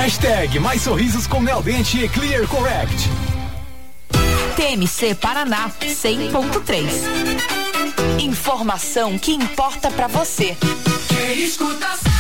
Hashtag mais sorrisos com Nel Dente e Clear Correct. TMC Paraná 100.3. Informação que importa pra você. Quem escuta sabe.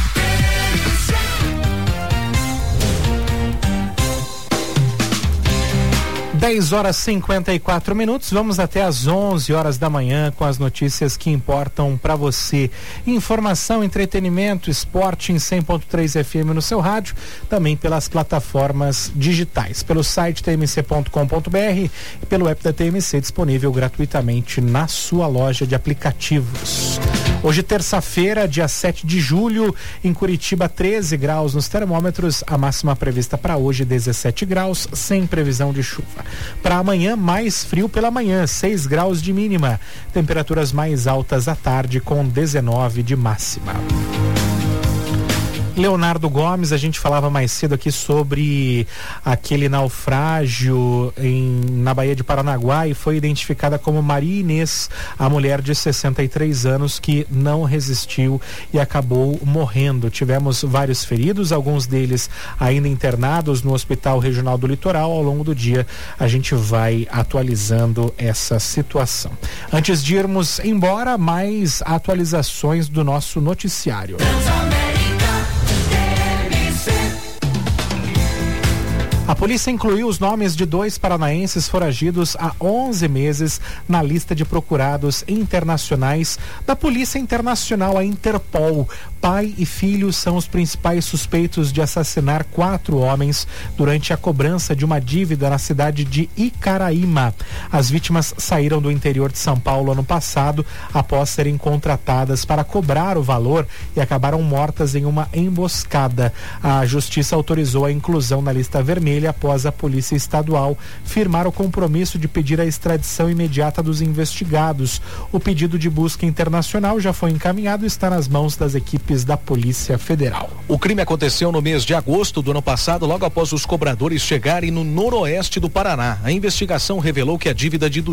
10h54. Vamos até às 11h da manhã com as notícias que importam para você. Informação, entretenimento, esporte em 100.3 FM no seu rádio, também pelas plataformas digitais, pelo site tmc.com.br e pelo app da TMC, disponível gratuitamente na sua loja de aplicativos. Hoje, terça-feira, dia 7 de julho, em Curitiba, 13 graus nos termômetros, a máxima prevista para hoje 17 graus, sem previsão de chuva. Para amanhã, mais frio pela manhã, 6 graus de mínima. Temperaturas mais altas à tarde, com 19 de máxima. Leonardo Gomes, a gente falava mais cedo aqui sobre aquele naufrágio na Baía de Paranaguá e foi identificada como Maria Inês, a mulher de 63 anos que não resistiu e acabou morrendo. Tivemos vários feridos, alguns deles ainda internados no Hospital Regional do Litoral. Ao longo do dia a gente vai atualizando essa situação. Antes de irmos embora, mais atualizações do nosso noticiário. A polícia incluiu os nomes de 2 paranaenses foragidos há 11 meses na lista de procurados internacionais da Polícia Internacional, a Interpol. Pai e filho são os principais suspeitos de assassinar 4 homens durante a cobrança de uma dívida na cidade de Icaraíma. As vítimas saíram do interior de São Paulo ano passado após serem contratadas para cobrar o valor e acabaram mortas em uma emboscada. A justiça autorizou a inclusão na lista vermelha após a Polícia Estadual firmar o compromisso de pedir a extradição imediata dos investigados. O pedido de busca internacional já foi encaminhado e está nas mãos das equipes da Polícia Federal. O crime aconteceu no mês de agosto do ano passado, logo após os cobradores chegarem no noroeste do Paraná. A investigação revelou que a dívida de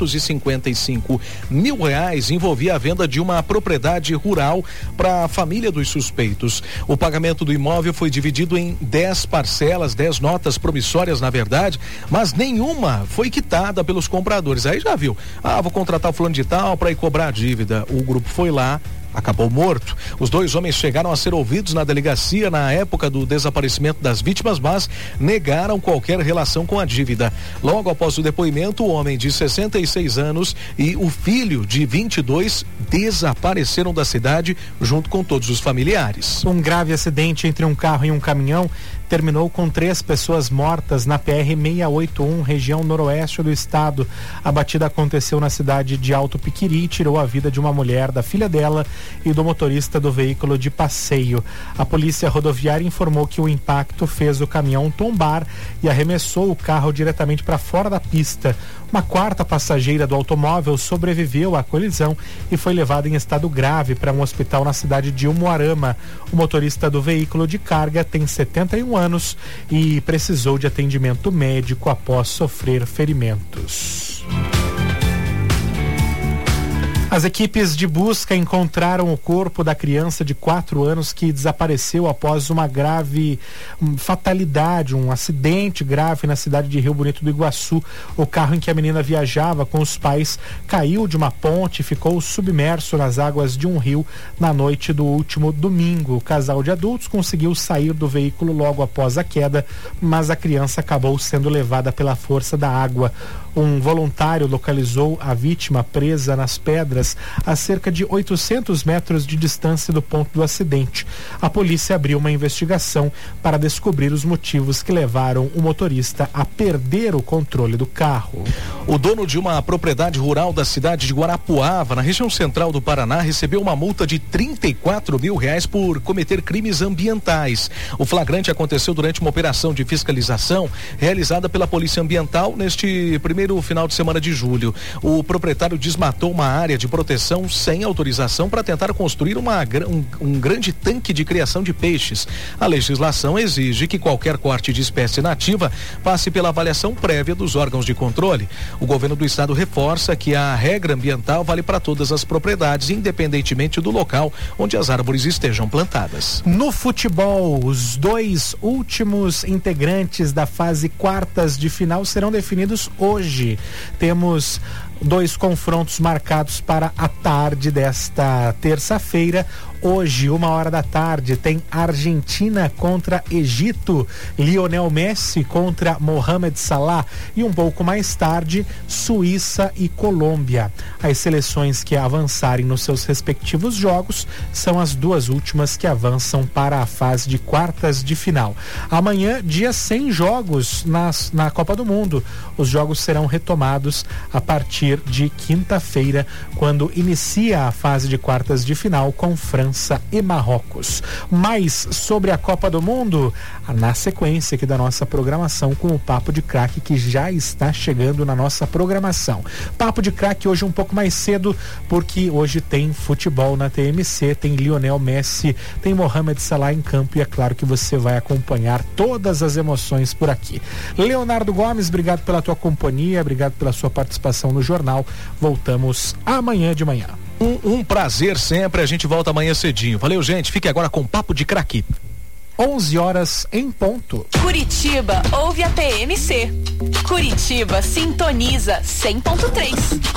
R$255 mil envolvia a venda de uma propriedade rural para a família dos suspeitos. O pagamento do imóvel foi dividido em 10 parcelas, 10 notas promissórias, na verdade, mas nenhuma foi quitada pelos compradores. Aí já viu, vou contratar o fulano de tal para ir cobrar a dívida. O grupo foi lá, acabou morto. Os 2 homens chegaram a ser ouvidos na delegacia na época do desaparecimento das vítimas, mas negaram qualquer relação com a dívida. Logo após o depoimento, o homem de 66 anos e o filho de 22 desapareceram da cidade junto com todos os familiares. Um grave acidente entre um carro e um caminhão terminou com 3 pessoas mortas na PR-681, região noroeste do estado. A batida aconteceu na cidade de Alto Piquiri e tirou a vida de uma mulher, da filha dela e do motorista do veículo de passeio. A polícia rodoviária informou que o impacto fez o caminhão tombar e arremessou o carro diretamente para fora da pista. Uma 4ª passageira do automóvel sobreviveu à colisão e foi levada em estado grave para um hospital na cidade de Umuarama. O motorista do veículo de carga tem 71 anos e precisou de atendimento médico após sofrer ferimentos. As equipes de busca encontraram o corpo da criança de 4 anos que desapareceu após uma grave fatalidade, um acidente grave na cidade de Rio Bonito do Iguaçu. O carro em que a menina viajava com os pais caiu de uma ponte e ficou submerso nas águas de um rio na noite do último domingo. O casal de adultos conseguiu sair do veículo logo após a queda, mas a criança acabou sendo levada pela força da água. Um voluntário localizou a vítima presa nas pedras a cerca de 800 metros de distância do ponto do acidente. A polícia abriu uma investigação para descobrir os motivos que levaram o motorista a perder o controle do carro. O dono de uma propriedade rural da cidade de Guarapuava, na região central do Paraná, recebeu uma multa de R$34 mil por cometer crimes ambientais. O flagrante aconteceu durante uma operação de fiscalização realizada pela Polícia Ambiental neste primeiro final de semana de julho. O proprietário desmatou uma área de proteção sem autorização para tentar construir um grande tanque de criação de peixes. A legislação exige que qualquer corte de espécie nativa passe pela avaliação prévia dos órgãos de controle. O governo do estado reforça que a regra ambiental vale para todas as propriedades, independentemente do local onde as árvores estejam plantadas. No futebol, os 2 últimos integrantes da fase quartas de final serão definidos hoje. Temos 2 confrontos marcados para a tarde desta terça-feira. Hoje, 1h, tem Argentina contra Egito, Lionel Messi contra Mohamed Salah, e um pouco mais tarde, Suíça e Colômbia. As seleções que avançarem nos seus respectivos jogos são as 2 últimas que avançam para a fase de quartas de final. Amanhã, dia sem jogos na Copa do Mundo. Os jogos serão retomados a partir de quinta-feira, quando inicia a fase de quartas de final com França e Marrocos. Mais sobre a Copa do Mundo na sequência aqui da nossa programação, com o Papo de Craque, que já está chegando na nossa programação. Papo de Craque hoje um pouco mais cedo, porque hoje tem futebol na TMC, tem Lionel Messi, tem Mohamed Salah em campo, e é claro que você vai acompanhar todas as emoções por aqui. Leonardo Gomes, obrigado pela tua companhia, obrigado pela sua participação no jornal. Voltamos amanhã de manhã. Um prazer sempre, a gente volta amanhã cedinho. Valeu, gente, fique agora com Papo de Craque. 11h em ponto. Curitiba ouve a TMC. Curitiba sintoniza 100.3.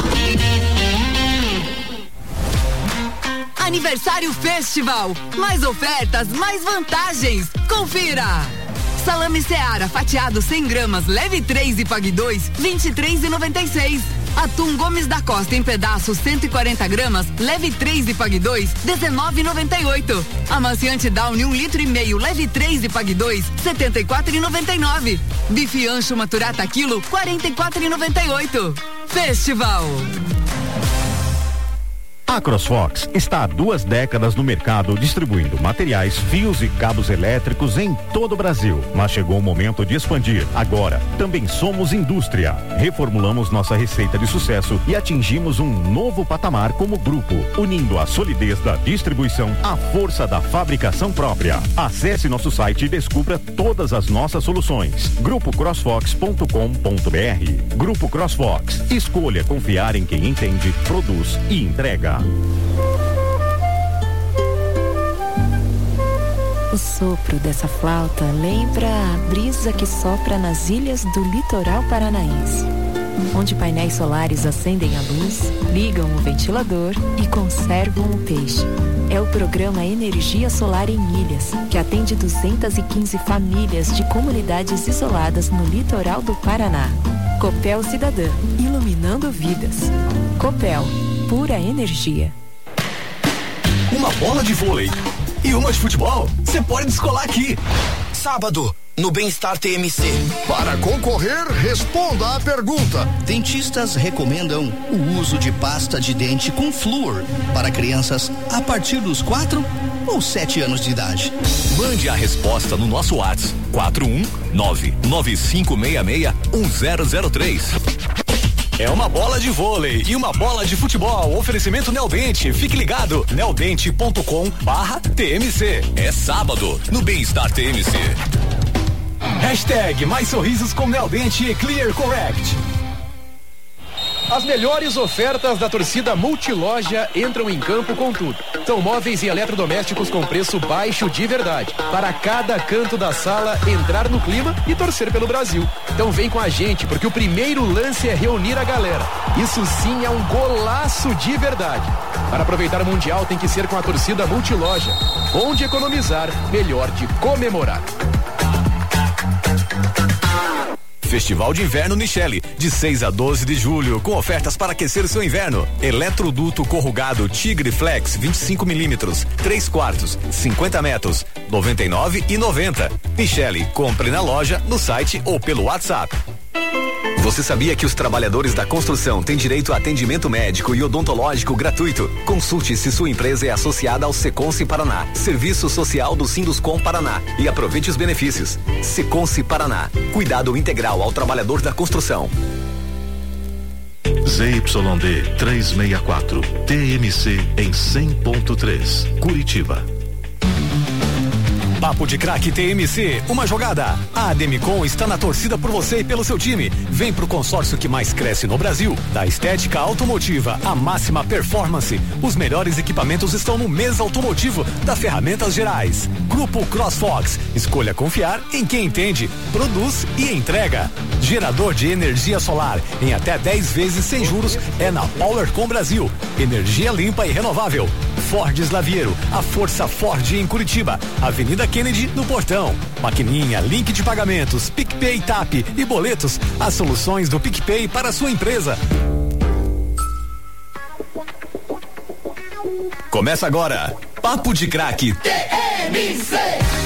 Aniversário Festival. Mais ofertas, mais vantagens. Confira. Salame Seara fatiado 100 gramas, leve 3 e pague 2, R$23,96. Atum Gomes da Costa em pedaços 140 gramas, leve 3 e pague 2, R$19,98. Amaciante Downy 1,5 litro, leve 3 e pague 2, R$74,99. Bife ancho maturata quilo, R$44,98. Festival. A CrossFox está há 2 décadas no mercado distribuindo materiais, fios e cabos elétricos em todo o Brasil. Mas chegou o momento de expandir. Agora, também somos indústria. Reformulamos nossa receita de sucesso e atingimos um novo patamar como grupo, unindo a solidez da distribuição à força da fabricação própria. Acesse nosso site e descubra todas as nossas soluções. grupocrossfox.com.br. Grupo CrossFox. Escolha confiar em quem entende, produz e entrega. O sopro dessa flauta lembra a brisa que sopra nas ilhas do litoral paranaense, onde painéis solares acendem a luz, ligam o ventilador e conservam o peixe. É o programa Energia Solar em Ilhas, que atende 215 famílias de comunidades isoladas no litoral do Paraná. Copel Cidadã, iluminando vidas. Copel, pura energia. Uma bola de vôlei e uma de futebol, você pode descolar aqui. Sábado, no Bem-Estar TMC. Para concorrer, responda à pergunta. Dentistas recomendam o uso de pasta de dente com flúor para crianças a partir dos 4 ou 7 anos de idade. Mande a resposta no nosso WhatsApp 41995661003. É uma bola de vôlei e uma bola de futebol. Oferecimento Neodente. Fique ligado. neodente.com/TMC. É sábado no Bem-Estar TMC. Hashtag mais sorrisos com Neodente e Clear Correct. As melhores ofertas da torcida Multiloja entram em campo com tudo. São móveis e eletrodomésticos com preço baixo de verdade. Para cada canto da sala entrar no clima e torcer pelo Brasil. Então vem com a gente, porque o primeiro lance é reunir a galera. Isso sim é um golaço de verdade. Para aproveitar o Mundial tem que ser com a torcida Multiloja. Bom de economizar, melhor de comemorar. Festival de Inverno Nichelle, de 6 a 12 de julho, com ofertas para aquecer o seu inverno. Eletroduto corrugado Tigre Flex 25 milímetros, 3/4, 50 metros, R$ 99,90. Nichelle, compre na loja, no site ou pelo WhatsApp. Você sabia que os trabalhadores da construção têm direito a atendimento médico e odontológico gratuito? Consulte se sua empresa é associada ao Seconce Paraná, Serviço Social do Sinduscom Paraná, e aproveite os benefícios. Seconce Paraná, cuidado integral ao trabalhador da construção. ZYD 364, TMC em 100.3, Curitiba. Papo de Craque TMC, uma jogada. A Ademicon está na torcida por você e pelo seu time. Vem pro consórcio que mais cresce no Brasil. Da estética automotiva, a máxima performance. Os melhores equipamentos estão no mês automotivo da Ferramentas Gerais. Grupo CrossFox. Escolha confiar em quem entende, produz e entrega. Gerador de energia solar em até 10 vezes sem juros é na PowerCom Brasil. Energia limpa e renovável. Ford Slaviero, a força Ford em Curitiba. Avenida Kennedy no Portão. Maquininha, link de pagamentos, PicPay, TAP e boletos. As soluções do PicPay para a sua empresa. Começa agora, Papo de Craque TMC.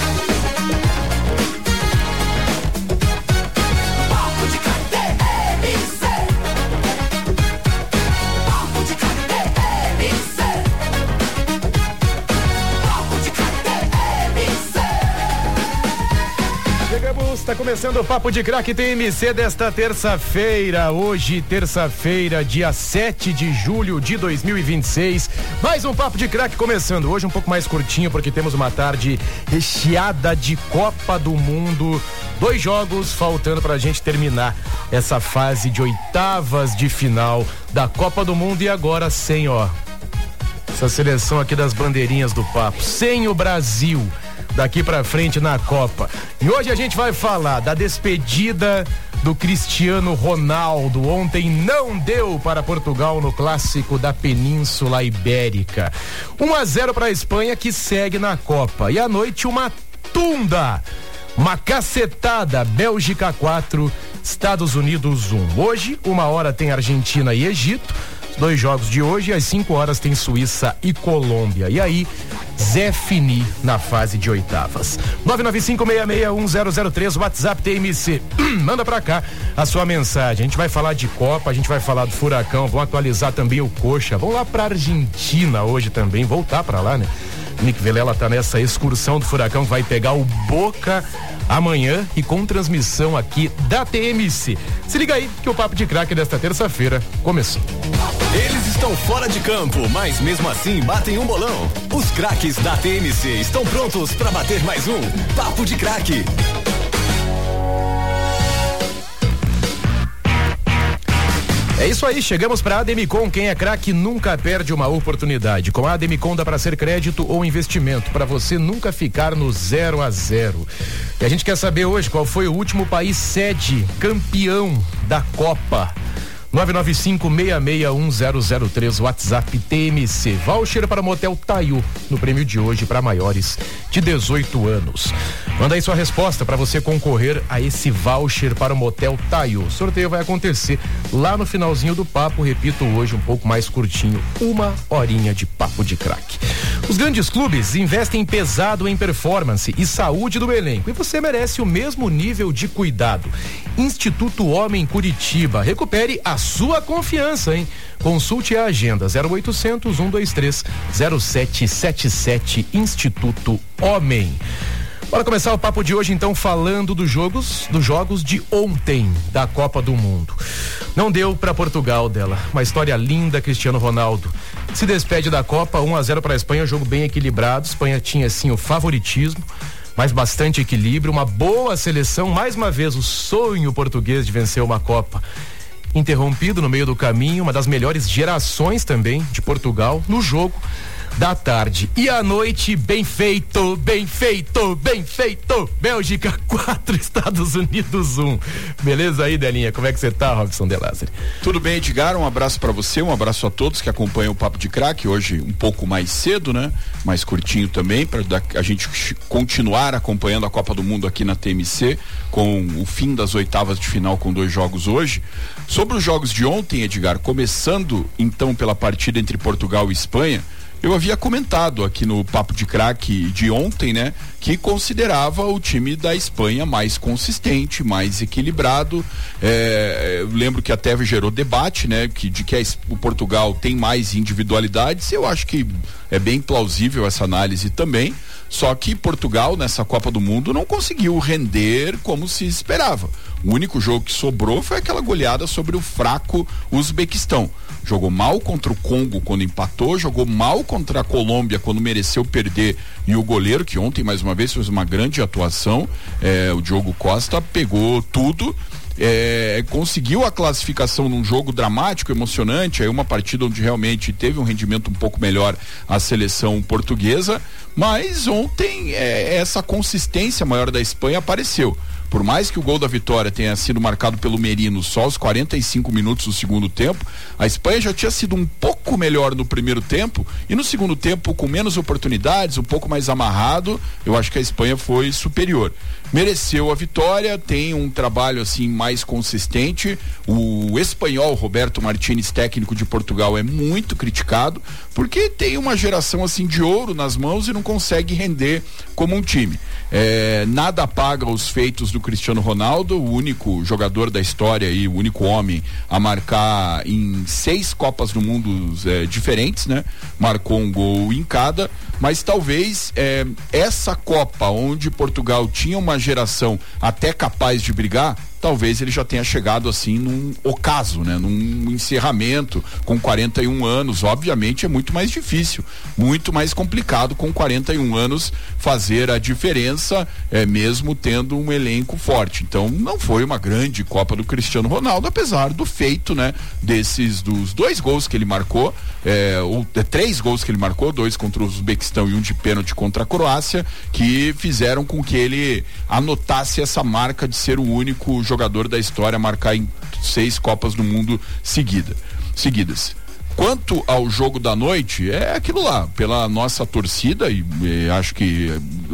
Está começando o Papo de Craque TMC desta terça-feira, hoje terça-feira, dia 7 de julho de 2026, mais um Papo de Craque começando, hoje um pouco mais curtinho porque temos uma tarde recheada de Copa do Mundo, 2 jogos faltando pra gente terminar essa fase de oitavas de final da Copa do Mundo e agora sem, essa seleção aqui das bandeirinhas do Papo, sem o Brasil daqui pra frente na Copa. E hoje a gente vai falar da despedida do Cristiano Ronaldo. Ontem não deu para Portugal no clássico da Península Ibérica. 1-0 para a Espanha, que segue na Copa. E à noite uma tunda, uma cacetada. Bélgica 4, Estados Unidos 1. Hoje, 1h tem Argentina e Egito. 2 jogos de hoje, às 5 horas tem Suíça e Colômbia. E aí, Zé Fini na fase de oitavas. 995661003, WhatsApp TMC. Manda pra cá a sua mensagem. A gente vai falar de Copa, a gente vai falar do Furacão, vamos atualizar também o Coxa. Vamos lá pra Argentina hoje também, voltar pra lá, né? Nick Vilela tá nessa excursão do Furacão, vai pegar o Boca amanhã e com transmissão aqui da TMC. Se liga aí que o Papo de Craque desta terça-feira começou. Eles estão fora de campo, mas mesmo assim batem um bolão. Os craques da TMC estão prontos para bater mais um Papo de Craque. É isso aí, chegamos para a Ademicon. Quem é craque nunca perde uma oportunidade. Com a Ademicon dá para ser crédito ou investimento, para você nunca ficar no 0-0. E a gente quer saber hoje qual foi o último país sede campeão da Copa. 995661003, WhatsApp TMC. Voucher para Motel Taiu no prêmio de hoje para maiores de 18 anos. Manda aí sua resposta para você concorrer a esse voucher para o Motel Taiu. O sorteio vai acontecer lá no finalzinho do papo, repito, hoje um pouco mais curtinho, 1h de Papo de Craque. Os grandes clubes investem pesado em performance e saúde do elenco e você merece o mesmo nível de cuidado. Instituto Homem Curitiba, recupere a sua confiança, hein? Consulte a agenda 0800 123 0777 Instituto Homem. Bora começar o papo de hoje então falando dos jogos de ontem da Copa do Mundo. Não deu para Portugal dela, uma história linda. Cristiano Ronaldo se despede da Copa, 1-0 para a Espanha, jogo bem equilibrado. A Espanha tinha sim o favoritismo, mas bastante equilíbrio, uma boa seleção, mais uma vez o sonho português de vencer uma Copa interrompido no meio do caminho, uma das melhores gerações também de Portugal no jogo da tarde. E à noite, bem feito, bem feito, bem feito. Bélgica 4, Estados Unidos 1. Beleza aí, Delinha? Como é que você tá, Robson De Lázari? Tudo bem, Edgar? Um abraço pra você, um abraço a todos que acompanham o Papo de Craque. Hoje um pouco mais cedo, né? Mais curtinho também, pra a gente continuar acompanhando a Copa do Mundo aqui na TMC, com o fim das oitavas de final com 2 jogos hoje. Sobre os jogos de ontem, Edgar, começando então pela partida entre Portugal e Espanha, Eu havia comentado aqui no Papo de Craque de ontem, né, que considerava o time da Espanha mais consistente, mais equilibrado. Eu lembro que até gerou debate, né, de que o Portugal tem mais individualidades. Eu acho que é bem plausível essa análise também. Só que Portugal, nessa Copa do Mundo, não conseguiu render como se esperava. O único jogo que sobrou foi aquela goleada sobre o fraco Uzbequistão. Jogou mal contra o Congo quando empatou, jogou mal contra a Colômbia quando mereceu perder, e o goleiro, que ontem mais uma vez fez uma grande atuação, o Diogo Costa, pegou tudo. Conseguiu a classificação num jogo dramático, emocionante, aí uma partida onde realmente teve um rendimento um pouco melhor a seleção portuguesa, mas ontem essa consistência maior da Espanha apareceu. Por mais que o gol da vitória tenha sido marcado pelo Merino só aos 45 minutos do segundo tempo, a Espanha já tinha sido um pouco melhor no primeiro tempo, e no segundo tempo, com menos oportunidades, um pouco mais amarrado, eu acho que a Espanha foi superior. Mereceu a vitória, tem um trabalho assim mais consistente. O espanhol Roberto Martínez, técnico de Portugal, é muito criticado porque tem uma geração assim de ouro nas mãos e não consegue render como um time. Nada apaga os feitos do Cristiano Ronaldo, o único jogador da história e o único homem a marcar em 6 Copas do Mundo diferentes, né? Marcou um gol em cada, mas talvez essa Copa onde Portugal tinha uma geração até capaz de brigar, talvez ele já tenha chegado assim num ocaso, né? Num encerramento com 41 anos. Obviamente é muito mais difícil, muito mais complicado com 41 anos fazer a diferença, mesmo tendo um elenco forte. Então não foi uma grande Copa do Cristiano Ronaldo, apesar do feito, né? Dos 2 gols que ele marcou, ou 3 gols que ele marcou, 2 contra o Uzbequistão e 1 de pênalti contra a Croácia, que fizeram com que ele anotasse essa marca de ser o único jogador da história a marcar em 6 Copas do Mundo seguidas. Quanto ao jogo da noite, é aquilo lá, pela nossa torcida, e acho que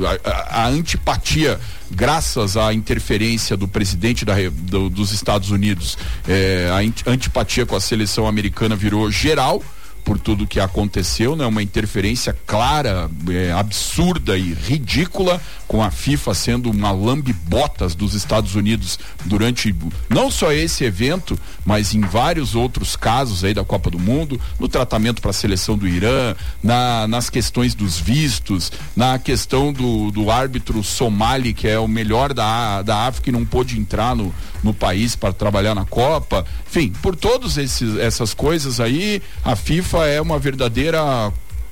a antipatia, graças à interferência do presidente dos Estados Unidos, a antipatia com a seleção americana virou geral, por tudo que aconteceu, né? Uma interferência clara, absurda e ridícula, com a FIFA sendo uma lambe-botas dos Estados Unidos durante não só esse evento, mas em vários outros casos aí da Copa do Mundo, no tratamento para a seleção do Irã, nas questões dos vistos, na questão do árbitro somali, que é o melhor da África e não pôde entrar no país para trabalhar na Copa. Enfim, por todas essas coisas aí, a FIFA é uma verdadeira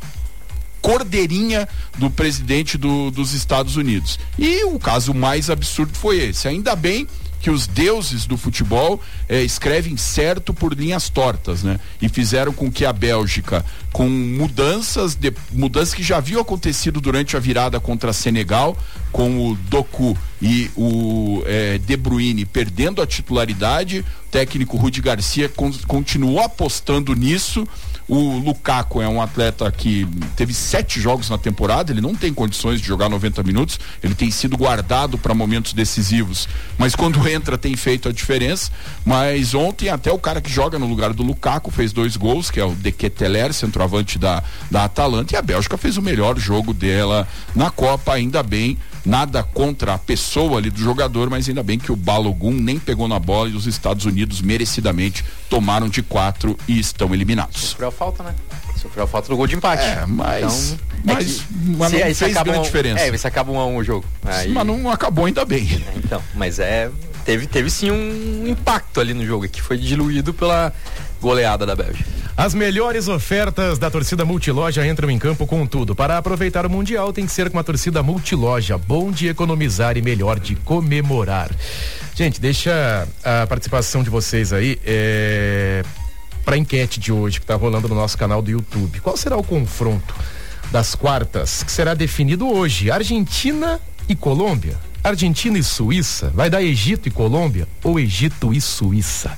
cordeirinha do presidente dos Estados Unidos. E o caso mais absurdo foi esse. Ainda bem que os deuses do futebol escrevem certo por linhas tortas, né? E fizeram com que a Bélgica, com mudanças que já haviam acontecido durante a virada contra Senegal, com o Doku e o De Bruyne perdendo a titularidade, o técnico Rudi Garcia continuou apostando nisso. O Lukaku é um atleta que teve 7 jogos na temporada, ele não tem condições de jogar 90 minutos, ele tem sido guardado para momentos decisivos, mas quando entra tem feito a diferença. Mas ontem até o cara que joga no lugar do Lukaku fez 2 gols, que é o De Ketelaere, centroavante da Atalanta, e a Bélgica fez o melhor jogo dela na Copa. Ainda bem, nada contra a pessoa ali do jogador, mas ainda bem que o Balogun nem pegou na bola e os Estados Unidos merecidamente tomaram de 4 e estão eliminados. Sofreu a falta, né? Sofreu a falta do gol de empate. Mas não fez grande diferença. Você acaba 1-1 o jogo. Aí... Mas não acabou ainda bem. Então, mas teve sim um impacto ali no jogo, que foi diluído pela goleada da Bélgica. As melhores ofertas da torcida Multiloja entram em campo com tudo. Para aproveitar o Mundial tem que ser com a torcida Multiloja. Bom de economizar e melhor de comemorar. Gente, deixa a participação de vocês aí para a enquete de hoje que está rolando no nosso canal do YouTube. Qual será o confronto das quartas que será definido hoje? Argentina e Colômbia? Argentina e Suíça? Vai dar Egito e Colômbia ou Egito e Suíça?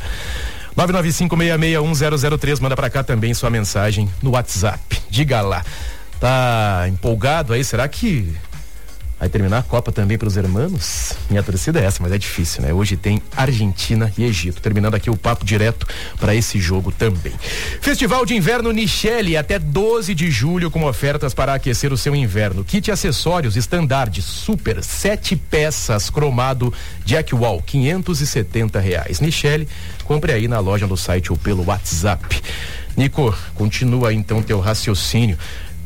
995661003, manda pra cá também sua mensagem no WhatsApp. Diga lá. Tá empolgado aí? Será que Vai terminar a Copa também para os hermanos? Minha torcida é essa, mas é difícil, né? Hoje tem Argentina e Egito. Terminando aqui o papo direto para esse jogo também. Festival de Inverno Nichelle, até 12 de julho, com ofertas para aquecer o seu inverno. Kit acessórios Standard Super, 7 peças, cromado Jack Wall, R$570. Nichelle, compre aí na loja, no site ou pelo WhatsApp. Nico, continua então teu raciocínio.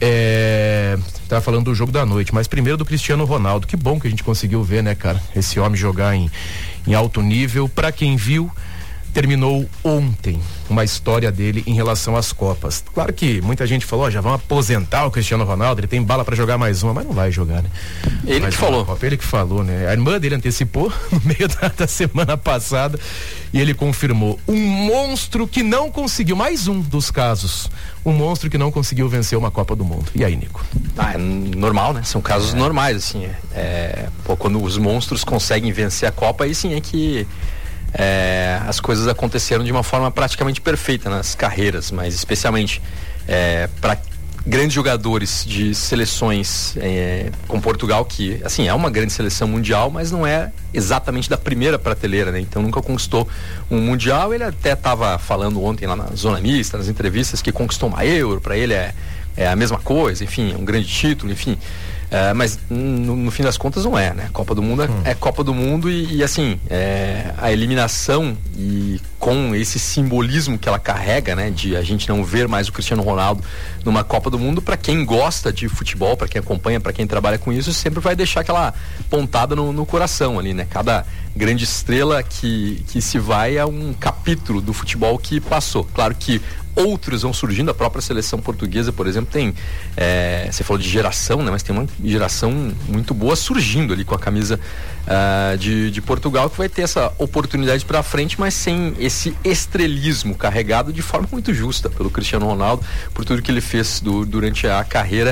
Tá falando do jogo da noite, mas primeiro do Cristiano Ronaldo. Que bom que a gente conseguiu ver, né, cara? Esse homem jogar em alto nível. Pra quem viu, terminou ontem uma história dele em relação às Copas. Claro que muita gente falou, já vão aposentar o Cristiano Ronaldo, ele tem bala pra jogar mais uma, mas não vai jogar, né? Ele que falou, né? A irmã dele antecipou no meio da semana passada e ele confirmou um monstro que não conseguiu, mais um dos casos, um monstro que não conseguiu vencer uma Copa do Mundo. E aí, Nico? É normal, né? São casos normais, assim. Quando os monstros conseguem vencer a Copa, aí sim é que as coisas aconteceram de uma forma praticamente perfeita nas carreiras, mas especialmente para grandes jogadores de seleções com Portugal, que assim é uma grande seleção mundial, mas não é exatamente da primeira prateleira, né? Então nunca conquistou um mundial. Ele até estava falando ontem lá na Zona Mista, nas entrevistas, que conquistou uma Euro, para ele é a mesma coisa, enfim, é um grande título, enfim. Mas no fim das contas não é, né? Copa do Mundo é Copa do Mundo e assim, a eliminação e com esse simbolismo que ela carrega, né? De a gente não ver mais o Cristiano Ronaldo numa Copa do Mundo, para quem gosta de futebol, para quem acompanha, para quem trabalha com isso, sempre vai deixar aquela pontada no coração ali, né? Cada grande estrela que se vai é um capítulo do futebol que passou. Claro que outros vão surgindo, a própria seleção portuguesa, por exemplo, tem, você falou de geração, né? Mas tem uma geração muito boa surgindo ali com a camisa de Portugal, que vai ter essa oportunidade para frente, mas sem esse estrelismo carregado de forma muito justa pelo Cristiano Ronaldo, por tudo que ele fez durante a carreira,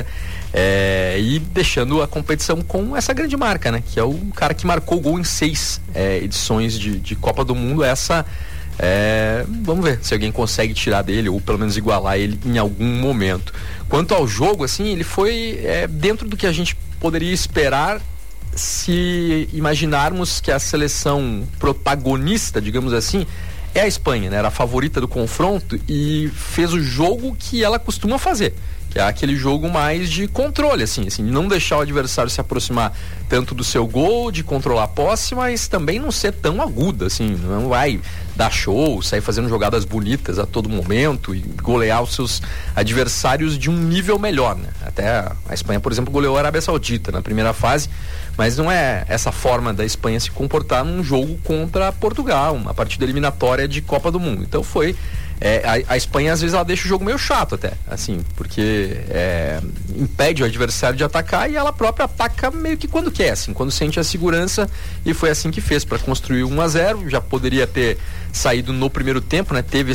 e deixando a competição com essa grande marca, né? Que é o cara que marcou gol em 6 edições de Copa do Mundo. Vamos ver se alguém consegue tirar dele ou pelo menos igualar ele em algum momento. Quanto ao jogo, assim, ele foi dentro do que a gente poderia esperar se imaginarmos que a seleção protagonista, digamos assim, é a Espanha, né? Era a favorita do confronto e fez o jogo que ela costuma fazer, que é aquele jogo mais de controle, assim, não deixar o adversário se aproximar tanto do seu gol, de controlar a posse, mas também não ser tão aguda, assim, não vai dar show, sair fazendo jogadas bonitas a todo momento e golear os seus adversários de um nível melhor, né? Até a Espanha, por exemplo, goleou a Arábia Saudita na primeira fase, mas não é essa forma da Espanha se comportar num jogo contra Portugal, uma partida eliminatória de Copa do Mundo. Então foi a Espanha às vezes ela deixa o jogo meio chato até, assim, porque impede o adversário de atacar e ela própria ataca meio que quando quer, assim, quando sente a segurança, e foi assim que fez para construir 1-0. Já poderia ter saído no primeiro tempo, né? Teve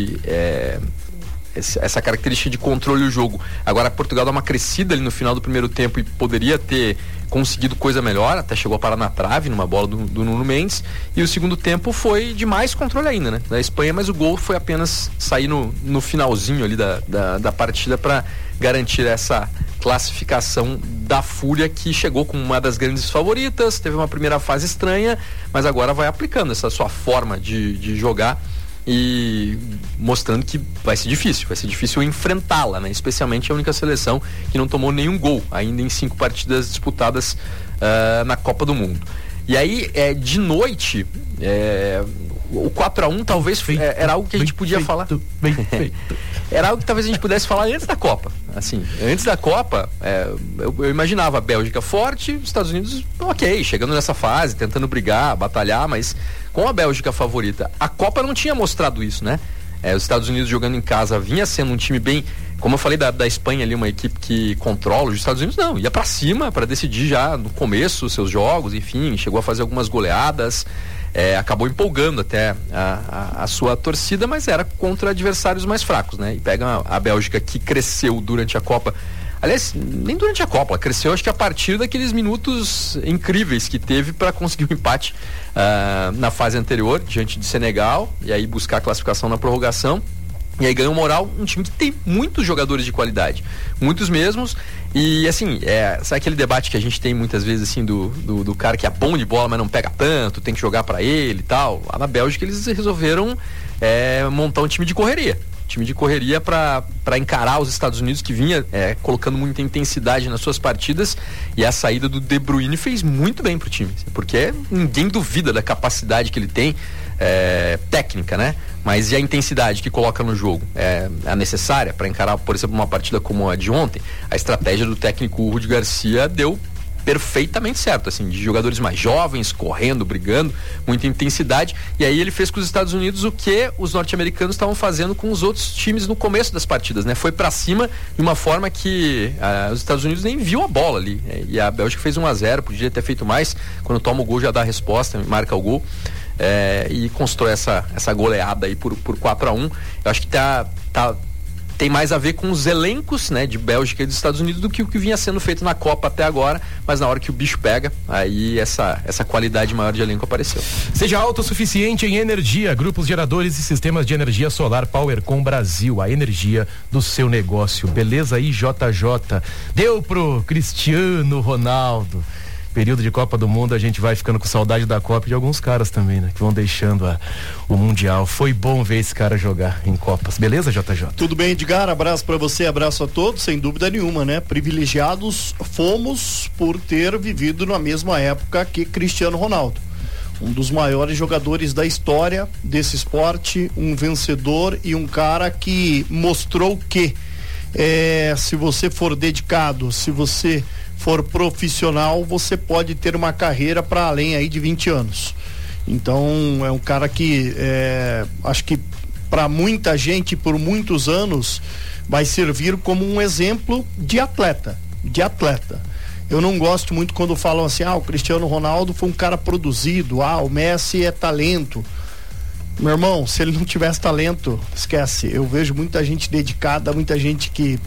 essa característica de controle do jogo. Agora Portugal dá uma crescida ali no final do primeiro tempo e poderia ter conseguido coisa melhor, até chegou a parar na trave numa bola do Nuno Mendes, e o segundo tempo foi de mais controle ainda, né? Da Espanha, mas o gol foi apenas sair no finalzinho ali da partida para garantir essa classificação da Fúria, que chegou como uma das grandes favoritas, teve uma primeira fase estranha, mas agora vai aplicando essa sua forma de jogar e mostrando que vai ser difícil enfrentá-la, né? Especialmente a única seleção que não tomou nenhum gol ainda em 5 partidas disputadas na Copa do Mundo. E aí, de noite, o 4-1 talvez era algo que a gente podia falar. Era algo que talvez a gente pudesse falar antes da Copa. Assim, antes da Copa, eu imaginava a Bélgica forte, os Estados Unidos, ok, chegando nessa fase, tentando brigar, batalhar, mas com a Bélgica favorita. A Copa não tinha mostrado isso, né? Os Estados Unidos jogando em casa vinha sendo um time bem, como eu falei da Espanha ali, uma equipe que controla. Os Estados Unidos não, ia pra cima para decidir já no começo os seus jogos, enfim, chegou a fazer algumas goleadas, acabou empolgando até a sua torcida, mas era contra adversários mais fracos, né? E pega a Bélgica, que cresceu durante a Copa. Aliás, nem durante a Copa, ela cresceu acho que a partir daqueles minutos incríveis que teve para conseguir um empate na fase anterior, diante de Senegal, e aí buscar a classificação na prorrogação. E aí ganhou moral um time que tem muitos jogadores de qualidade, muitos mesmos. E assim, sabe aquele debate que a gente tem muitas vezes assim do cara que é bom de bola, mas não pega tanto, tem que jogar pra ele e tal. Lá na Bélgica eles resolveram montar um time de correria. Time de correria para encarar os Estados Unidos, que vinha colocando muita intensidade nas suas partidas, e a saída do De Bruyne fez muito bem pro time, porque ninguém duvida da capacidade que ele tem, técnica, né? Mas e a intensidade que coloca no jogo? É a necessária para encarar, por exemplo, uma partida como a de ontem? A estratégia do técnico Rudi Garcia deu perfeitamente certo, assim, de jogadores mais jovens, correndo, brigando, muita intensidade, e aí ele fez com os Estados Unidos o que os norte-americanos estavam fazendo com os outros times no começo das partidas, né? Foi pra cima de uma forma que os Estados Unidos nem viu a bola ali, e a Bélgica fez 1-0, podia ter feito mais, quando toma o gol já dá a resposta, marca o gol, e constrói essa goleada aí por 4-1. Eu acho que tem mais a ver com os elencos, né, de Bélgica e dos Estados Unidos do que o que vinha sendo feito na Copa até agora, mas na hora que o bicho pega, aí essa qualidade maior de elenco apareceu. Seja autossuficiente em energia, grupos geradores e sistemas de energia solar Powercom Brasil, a energia do seu negócio. Beleza aí, JJ? Deu pro Cristiano Ronaldo. Período de Copa do Mundo, a gente vai ficando com saudade da Copa e de alguns caras também, né? Que vão deixando o Mundial. Foi bom ver esse cara jogar em Copas. Beleza, JJ? Tudo bem, Edgar? Abraço pra você, abraço a todos, sem dúvida nenhuma, né? Privilegiados fomos por ter vivido na mesma época que Cristiano Ronaldo. Um dos maiores jogadores da história desse esporte, um vencedor e um cara que mostrou que se você for dedicado, se você for profissional, você pode ter uma carreira para além aí de 20 anos. Então é um cara que acho que para muita gente por muitos anos vai servir como um exemplo de atleta. Eu não gosto muito quando falam assim, o Cristiano Ronaldo foi um cara produzido, o Messi é talento. Meu irmão, se ele não tivesse talento, esquece. Eu vejo muita gente dedicada, muita gente que,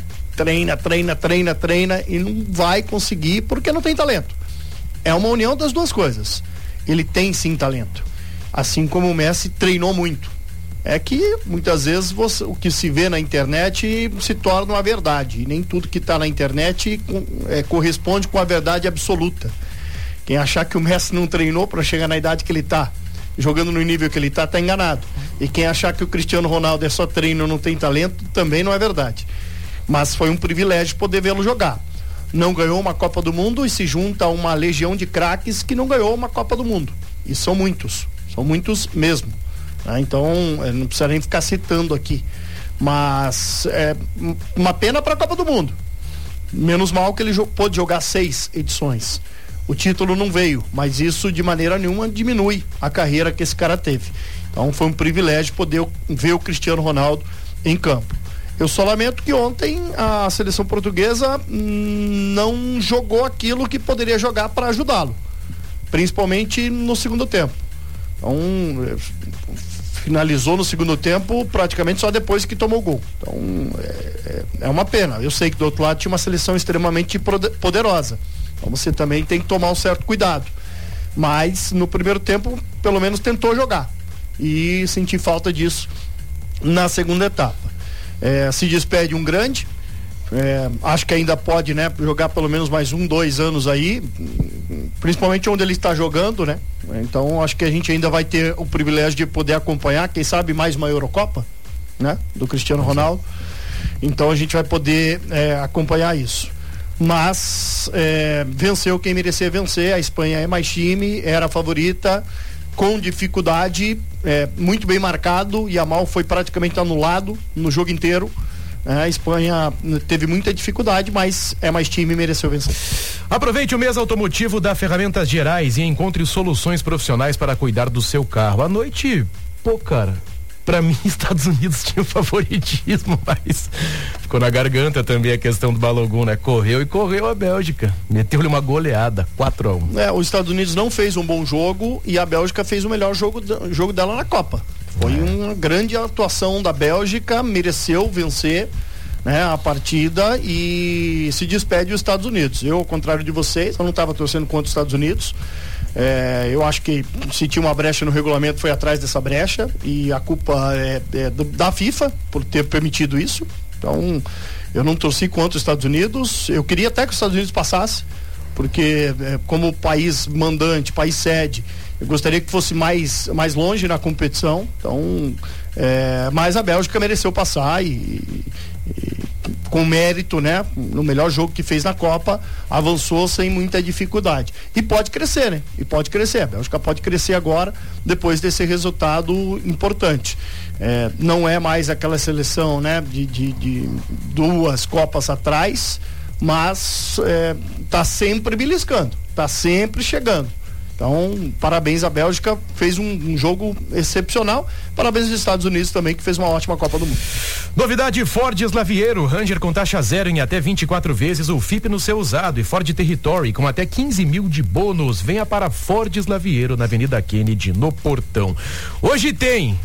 treina e não vai conseguir porque não tem talento. É uma união das duas coisas. Ele tem sim talento, assim como o Messi treinou muito. É que muitas vezes o que se vê na internet se torna uma verdade, e nem tudo que está na internet corresponde com a verdade absoluta. Quem achar que o Messi não treinou para chegar na idade que ele está, jogando no nível que ele está enganado. E quem achar que o Cristiano Ronaldo é só treino, não tem talento, também não é verdade. Mas foi um privilégio poder vê-lo jogar. Não ganhou uma Copa do Mundo e se junta a uma legião de craques que não ganhou uma Copa do Mundo. E são muitos mesmo. Então, não precisa nem ficar citando aqui. Mas é uma pena para a Copa do Mundo. Menos mal que ele pôde jogar 6 edições. O título não veio, mas isso de maneira nenhuma diminui a carreira que esse cara teve. Então foi um privilégio poder ver o Cristiano Ronaldo em campo. Eu só lamento que ontem a seleção portuguesa não jogou aquilo que poderia jogar para ajudá-lo, principalmente no segundo tempo. Então finalizou no segundo tempo praticamente só depois que tomou o gol. Então é uma pena. Eu sei que do outro lado tinha uma seleção extremamente poderosa. Então você também tem que tomar um certo cuidado. Mas no primeiro tempo, pelo menos tentou jogar. E senti falta disso na segunda etapa. Se despede um grande. Acho que ainda pode, né, jogar pelo menos mais 1-2 anos aí, principalmente onde ele está jogando, né? Então acho que a gente ainda vai ter o privilégio de poder acompanhar, quem sabe mais uma Eurocopa, né? Do Cristiano Ronaldo. Então a gente vai poder acompanhar isso. Mas venceu quem merecia vencer. A Espanha é mais time, era a favorita, com dificuldade, muito bem marcado. Yamal foi praticamente anulado no jogo inteiro. A Espanha teve muita dificuldade, mas é mais time e mereceu vencer. Aproveite o mês automotivo da Ferramentas Gerais e encontre soluções profissionais para cuidar do seu carro. À noite, cara, pra mim Estados Unidos tinha o favoritismo, mas ficou na garganta também a questão do Balogun, né? Correu a Bélgica, meteu-lhe uma goleada, 4-1. Os Estados Unidos não fez um bom jogo e a Bélgica fez o melhor jogo dela na Copa. Foi uma grande atuação da Bélgica, mereceu vencer, né, a partida e se despede dos Estados Unidos. Eu, ao contrário de vocês, eu não estava torcendo contra os Estados Unidos. Eu acho que se tinha uma brecha no regulamento, foi atrás dessa brecha, e a culpa é da FIFA por ter permitido isso. Então, eu não torci contra os Estados Unidos. Eu queria até que os Estados Unidos passasse, porque como país mandante, país sede, eu gostaria que fosse mais longe na competição. Então, mas a Bélgica mereceu passar e com mérito, né? No melhor jogo que fez na Copa, avançou sem muita dificuldade. E pode crescer, né? E pode crescer. A Bélgica pode crescer agora, depois desse resultado importante. Não é mais aquela seleção, né? De 2 Copas atrás, mas tá sempre beliscando, tá sempre chegando. Então, parabéns à Bélgica, fez um jogo excepcional. Parabéns aos Estados Unidos também, que fez uma ótima Copa do Mundo. Novidade: Ford Slaviero, Ranger com taxa zero em até 24 vezes o FIP no seu usado, e Ford Territory com até 15 mil de bônus. Venha para Ford Slaviero na Avenida Kennedy, no Portão. Hoje tem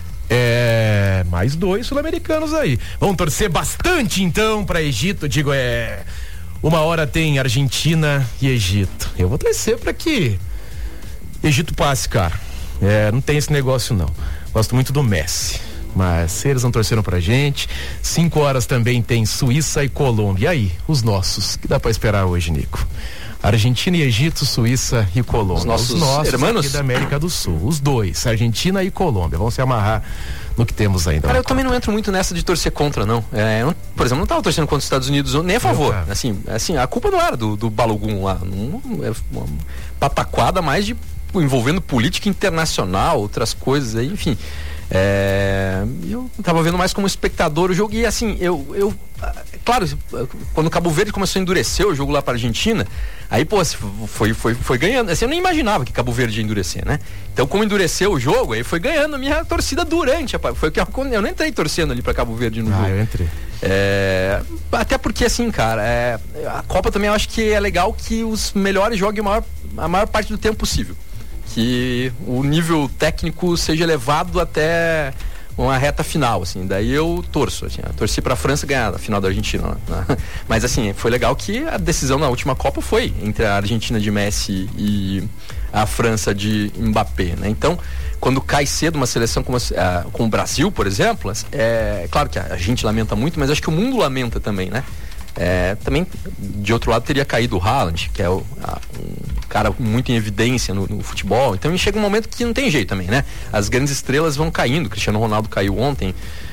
mais 2 sul-americanos aí. Vamos torcer bastante então para Egito. Uma hora tem Argentina e Egito. Eu vou torcer para que Egito passe, cara. Não tem esse negócio não. Gosto muito do Messi, mas eles não torceram pra gente. 5 horas também tem Suíça e Colômbia. E aí, os nossos, que dá pra esperar hoje, Nico? Argentina e Egito, Suíça e Colômbia. Os nossos irmãos aqui da América do Sul. Os 2, Argentina e Colômbia. Vão se amarrar no que temos ainda. Cara, eu também não entro muito nessa de torcer contra, não. Por exemplo, não tava torcendo contra os Estados Unidos nem a favor. Assim, a culpa não era do Balogun lá. Era uma pataquada mais de envolvendo política internacional, outras coisas aí, enfim. Eu tava vendo mais como espectador o jogo, e assim, claro, quando o Cabo Verde começou a endurecer o jogo lá pra Argentina, aí, pô, foi ganhando. Assim, eu nem imaginava que Cabo Verde ia endurecer, né? Então, como endureceu o jogo, aí foi ganhando a minha torcida durante. Foi que eu não entrei torcendo ali pra Cabo Verde no jogo. Eu entrei. Até porque, assim, cara, a Copa também eu acho que é legal que os melhores joguem a maior parte do tempo possível. Que o nível técnico seja elevado até uma reta final, assim. Daí eu torci pra França ganhar a final da Argentina, né? Mas assim, foi legal que a decisão na última Copa foi entre a Argentina de Messi e a França de Mbappé, né? Então, quando cai cedo uma seleção como o Brasil, por exemplo, claro que a gente lamenta muito, mas acho que o mundo lamenta também, né? Também, de outro lado, teria caído o Haaland, que é um cara muito em evidência no futebol. Então chega um momento que não tem jeito também, né? As grandes estrelas vão caindo. Cristiano Ronaldo caiu ontem.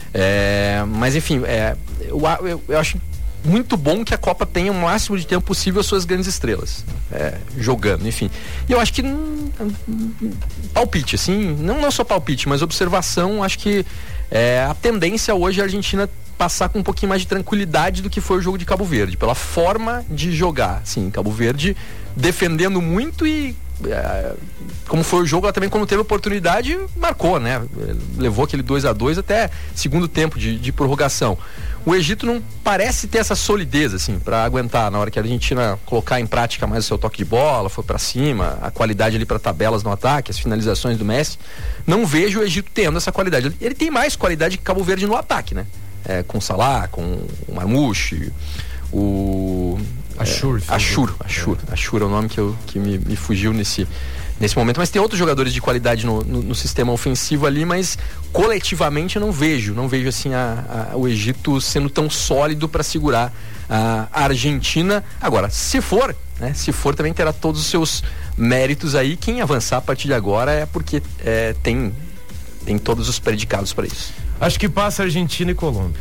Mas enfim, eu acho muito bom que a Copa tenha o máximo de tempo possível as suas grandes estrelas jogando, enfim. E eu acho que palpite, assim, não só palpite, mas observação, acho que a tendência hoje é a Argentina passar com um pouquinho mais de tranquilidade do que foi o jogo de Cabo Verde, pela forma de jogar. Sim, Cabo Verde defendendo muito e como foi o jogo, ela também, quando teve oportunidade, marcou, né? Levou aquele 2-2 até segundo tempo de prorrogação. O Egito não parece ter essa solidez, assim, para aguentar na hora que a Argentina colocar em prática mais o seu toque de bola, foi para cima, a qualidade ali para tabelas no ataque, as finalizações do Messi. Não vejo o Egito tendo essa qualidade. Ele tem mais qualidade que Cabo Verde no ataque, né? Com o Salah, com o Marmouche, o Ashur é o nome que me fugiu nesse momento, mas tem outros jogadores de qualidade no sistema ofensivo ali, mas coletivamente eu não vejo assim o Egito sendo tão sólido para segurar a Argentina. Agora, se for também terá todos os seus méritos aí. Quem avançar a partir de agora é porque tem todos os predicados para isso. Acho que passa Argentina e Colômbia.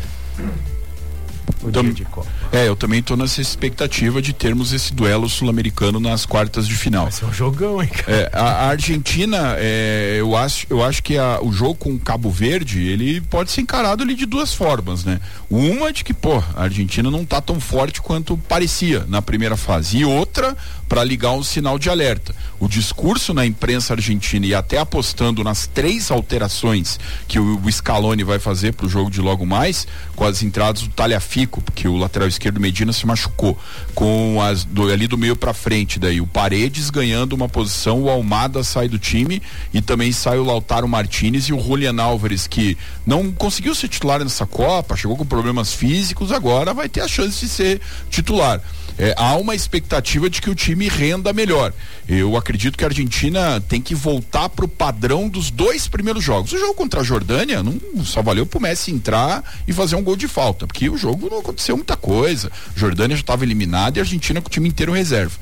Eu também estou nessa expectativa de termos esse duelo sul-americano nas quartas de final. Vai ser um jogão, hein, cara? A Argentina, eu acho que o jogo com Cabo Verde, ele pode ser encarado ali de duas formas, né? Uma de que, a Argentina não tá tão forte quanto parecia na primeira fase, e outra para ligar um sinal de alerta. O discurso na imprensa argentina, e até apostando nas 3 alterações que o Scaloni vai fazer pro jogo de logo mais, com as entradas do Tagliafico, porque o lateral esquerdo Medina se machucou, com ali do meio para frente, daí o Paredes ganhando uma posição, o Almada sai do time e também sai o Lautaro Martinez e o Julián Álvares, que não conseguiu ser titular nessa Copa, chegou com problemas físicos, agora vai ter a chance de ser titular. há uma expectativa de que o time renda melhor. Eu acredito que a Argentina tem que voltar pro padrão dos 2 primeiros jogos. O jogo contra a Jordânia não só valeu pro Messi entrar e fazer um gol de falta, porque o jogo não aconteceu muita coisa. A Jordânia já estava eliminada e a Argentina com o time inteiro reserva.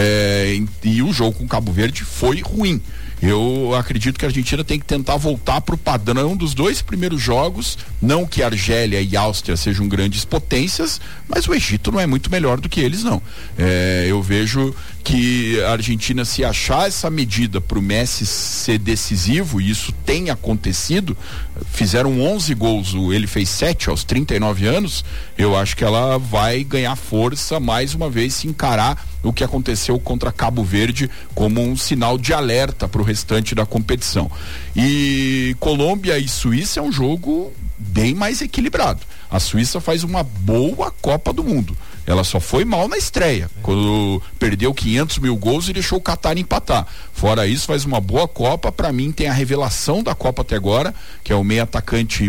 E o jogo com Cabo Verde foi ruim. Eu acredito que a Argentina tem que tentar voltar para o padrão dos 2 primeiros jogos, não que Argélia e Áustria sejam grandes potências, mas o Egito não é muito melhor do que eles, não. Eu vejo que a Argentina, se achar essa medida para o Messi ser decisivo, e isso tem acontecido, fizeram 11 gols, ele fez 7 aos 39 anos, eu acho que ela vai ganhar força mais uma vez, se encarar o que aconteceu contra Cabo Verde como um sinal de alerta para o restante da competição. E Colômbia e Suíça é um jogo bem mais equilibrado. A Suíça faz uma boa Copa do Mundo. Ela só foi mal na estreia, quando perdeu 500 mil gols e deixou o Catar empatar. Fora isso, faz uma boa Copa. Para mim, tem a revelação da Copa até agora, que é o meio atacante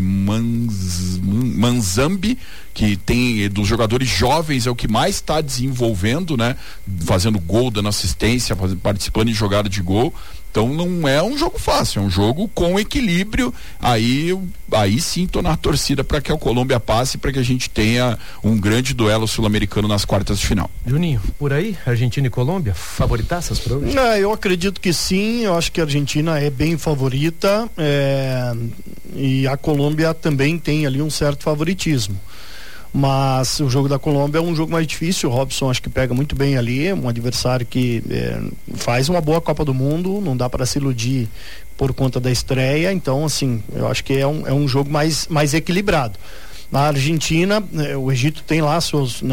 Manzambi, que tem dos jogadores jovens, é o que mais está desenvolvendo, né? Fazendo gol, dando assistência, participando em jogada de gol. Então não é um jogo fácil, é um jogo com equilíbrio. Aí sim tô na torcida para que a Colômbia passe, para que a gente tenha um grande duelo sul-americano nas quartas de final. Juninho, por aí, Argentina e Colômbia, favoritaças para hoje? Eu acredito que sim, eu acho que a Argentina é bem favorita, e a Colômbia também tem ali um certo favoritismo. Mas o jogo da Colômbia é um jogo mais difícil. O Robson acho que pega muito bem ali, um adversário que faz uma boa Copa do Mundo, não dá para se iludir por conta da estreia. Então, assim, eu acho que é um jogo mais equilibrado. Na Argentina, o Egito tem lá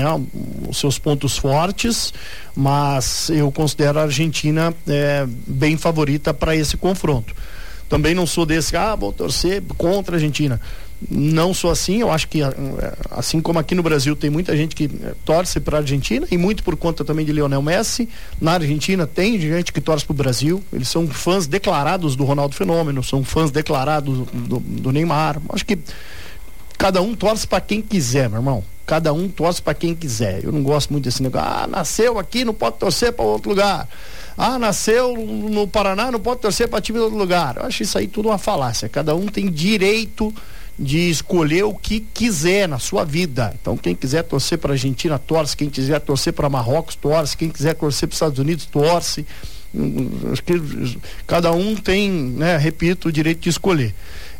os seus pontos fortes, mas eu considero a Argentina bem favorita para esse confronto. Também não sou desse, vou torcer contra a Argentina. Não sou assim, eu acho que assim como aqui no Brasil tem muita gente que torce para a Argentina, e muito por conta também de Lionel Messi. Na Argentina tem gente que torce para o Brasil, eles são fãs declarados do Ronaldo Fenômeno, são fãs declarados do Neymar. Acho que cada um torce para quem quiser, meu irmão. Cada um torce para quem quiser. Eu não gosto muito desse negócio. Nasceu aqui, não pode torcer para outro lugar. Nasceu no Paraná, não pode torcer para time de outro lugar. Eu acho isso aí tudo uma falácia. Cada um tem direito de escolher o que quiser na sua vida. Então, quem quiser torcer para a Argentina, torce. Quem quiser torcer para Marrocos, torce. Quem quiser torcer para os Estados Unidos, torce. Acho que cada um tem, repito, o direito de escolher.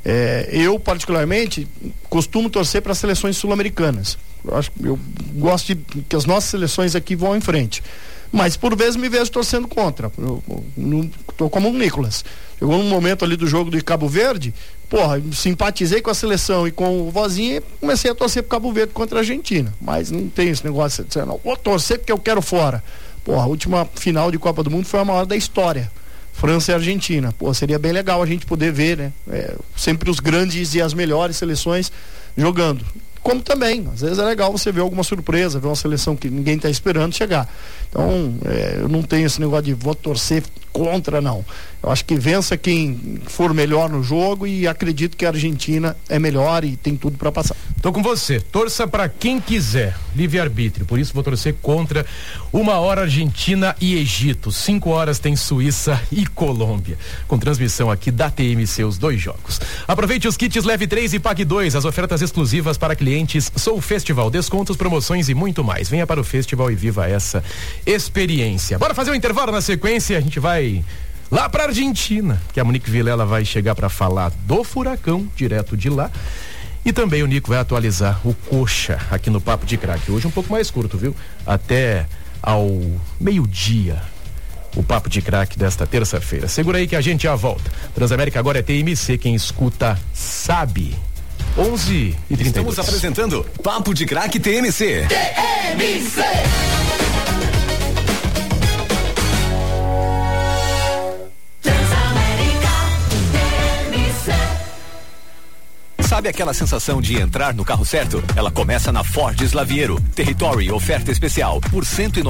Eu, particularmente, costumo torcer para as seleções sul-americanas. Eu gosto de que as nossas seleções aqui vão em frente. Mas, por vezes, me vejo torcendo contra. Eu tô como o Nicolas. Chegou um momento ali do jogo de Cabo Verde, simpatizei com a seleção e com o Vozinha e comecei a torcer pro Cabo Verde contra a Argentina. Mas não tem esse negócio de dizer, não, vou torcer porque eu quero fora. A última final de Copa do Mundo foi a maior da história. França e Argentina. Seria bem legal a gente poder ver, né? Sempre os grandes e as melhores seleções jogando. Como também, às vezes é legal você ver alguma surpresa, ver uma seleção que ninguém está esperando chegar. Então, eu não tenho esse negócio de vou torcer contra, não. Eu acho que vença quem for melhor no jogo, e acredito que a Argentina é melhor e tem tudo para passar. Tô com você, torça para quem quiser, livre-arbítrio, por isso vou torcer contra. 1h Argentina e Egito, 5 horas tem Suíça e Colômbia, com transmissão aqui da TMC, os 2 jogos. Aproveite os kits Leve 3 e Pague 2, as ofertas exclusivas para clientes Sou Festival, descontos, promoções e muito mais. Venha para o festival e viva essa experiência. Bora fazer um intervalo, na sequência a gente vai lá pra Argentina, que a Monique Vilela vai chegar para falar do Furacão, direto de lá. E também o Nico vai atualizar o Coxa aqui no Papo de Craque. Hoje um pouco mais curto, viu? Até ao meio-dia. O Papo de Craque desta terça-feira. Segura aí que a gente já volta. Transamérica agora é TMC, quem escuta sabe. 11h32. Estamos apresentando Papo de Craque TMC. TMC. Sabe aquela sensação de entrar no carro certo? Ela começa na Ford Slaviero. Territory, oferta especial por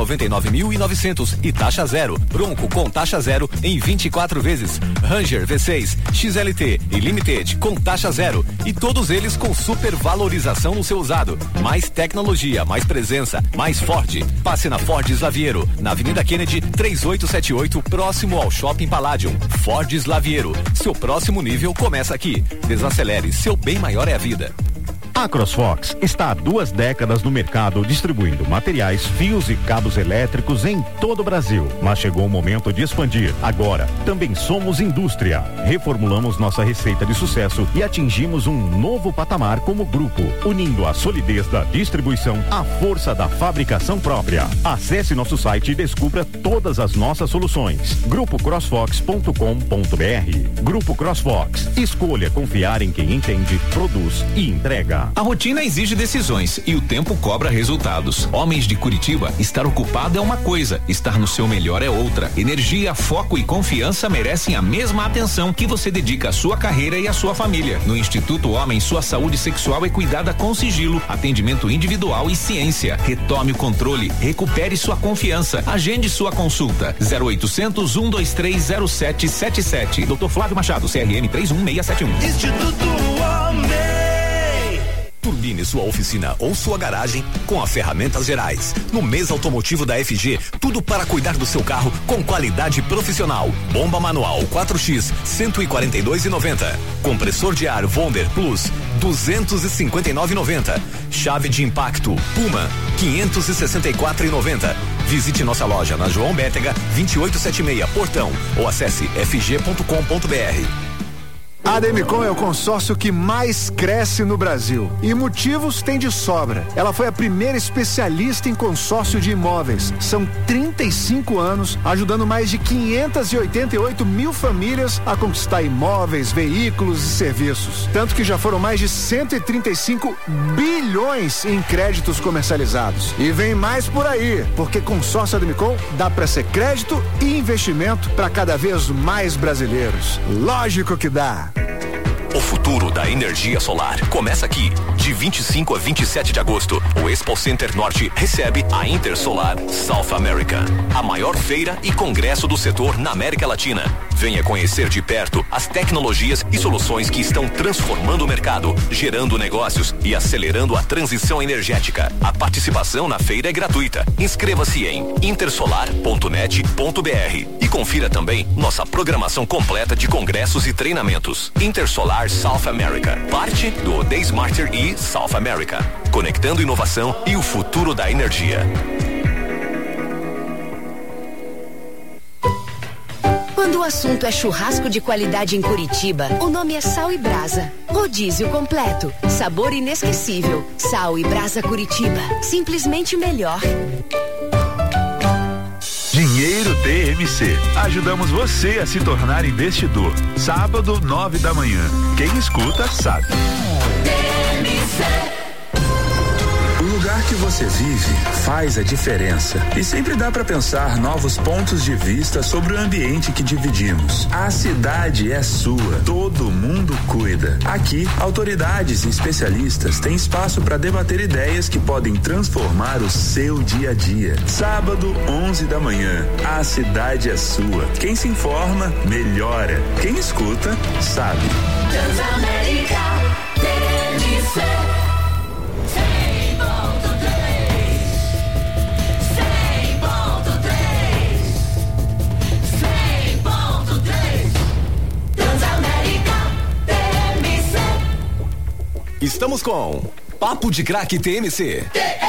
199.900 e taxa zero. Bronco com taxa zero em 24 vezes. Ranger V6, XLT e Limited com taxa zero. E todos eles com super valorização no seu usado. Mais tecnologia, mais presença, mais Ford. Passe na Ford Slaviero, na Avenida Kennedy 3878, próximo ao Shopping Palladium. Ford Slaviero. Seu próximo nível começa aqui. Desacelere, seu bem maior é a vida. A CrossFox está há 2 décadas no mercado distribuindo materiais, fios e cabos elétricos em todo o Brasil. Mas chegou o momento de expandir. Agora, também somos indústria. Reformulamos nossa receita de sucesso e atingimos um novo patamar como grupo, unindo a solidez da distribuição à força da fabricação própria. Acesse nosso site e descubra todas as nossas soluções. grupocrossfox.com.br. Grupo CrossFox. Escolha confiar em quem entende, produz e entrega. A rotina exige decisões e o tempo cobra resultados. Homens de Curitiba, estar ocupado é uma coisa, estar no seu melhor é outra. Energia, foco e confiança merecem a mesma atenção que você dedica à sua carreira e à sua família. No Instituto Homem, sua saúde sexual é cuidada com sigilo, atendimento individual e ciência. Retome o controle, recupere sua confiança. Agende sua consulta. 0800 123 0777. Dr. Flávio Machado, CRM 31671. Instituto Homem. Turbine sua oficina ou sua garagem com a Ferramentas Gerais. No mês automotivo da FG, tudo para cuidar do seu carro com qualidade profissional. Bomba manual 4X, 142,90. Compressor de ar Wonder Plus, 259,90. Chave de impacto Puma, 564,90. Visite nossa loja na João Bétega, 2876, Portão, ou acesse fg.com.br. A Demicon é o consórcio que mais cresce no Brasil e motivos tem de sobra. Ela foi a primeira especialista em consórcio de imóveis. São 35 anos ajudando mais de 588 mil famílias a conquistar imóveis, veículos e serviços. Tanto que já foram mais de 135 bilhões em créditos comercializados. E vem mais por aí, porque consórcio Demicon dá para ser crédito e investimento para cada vez mais brasileiros. Lógico que dá. O futuro da energia solar começa aqui. De 25 a 27 de agosto, o Expo Center Norte recebe a Intersolar South America, a maior feira e congresso do setor na América Latina. Venha conhecer de perto as tecnologias e soluções que estão transformando o mercado, gerando negócios e acelerando a transição energética. A participação na feira é gratuita. Inscreva-se em intersolar.net.br e confira também nossa programação completa de congressos e treinamentos. Intersolar South America, parte do The Smarter e South America, conectando inovação e o futuro da energia. Quando o assunto é churrasco de qualidade em Curitiba, o nome é Sal e Brasa. Rodízio completo, sabor inesquecível. Sal e Brasa Curitiba, simplesmente melhor. Dinheiro TMC. Ajudamos você a se tornar investidor. Sábado, 9 da manhã. Quem escuta, sabe. O lugar que você vive faz a diferença e sempre dá para pensar novos pontos de vista sobre o ambiente que dividimos. A cidade é sua, todo mundo cuida. Aqui, autoridades e especialistas têm espaço para debater ideias que podem transformar o seu dia a dia. Sábado, 11 da manhã. A cidade é sua. Quem se informa, melhora. Quem escuta, sabe. Transamérica, TMC. Estamos com Papo de Craque TMC.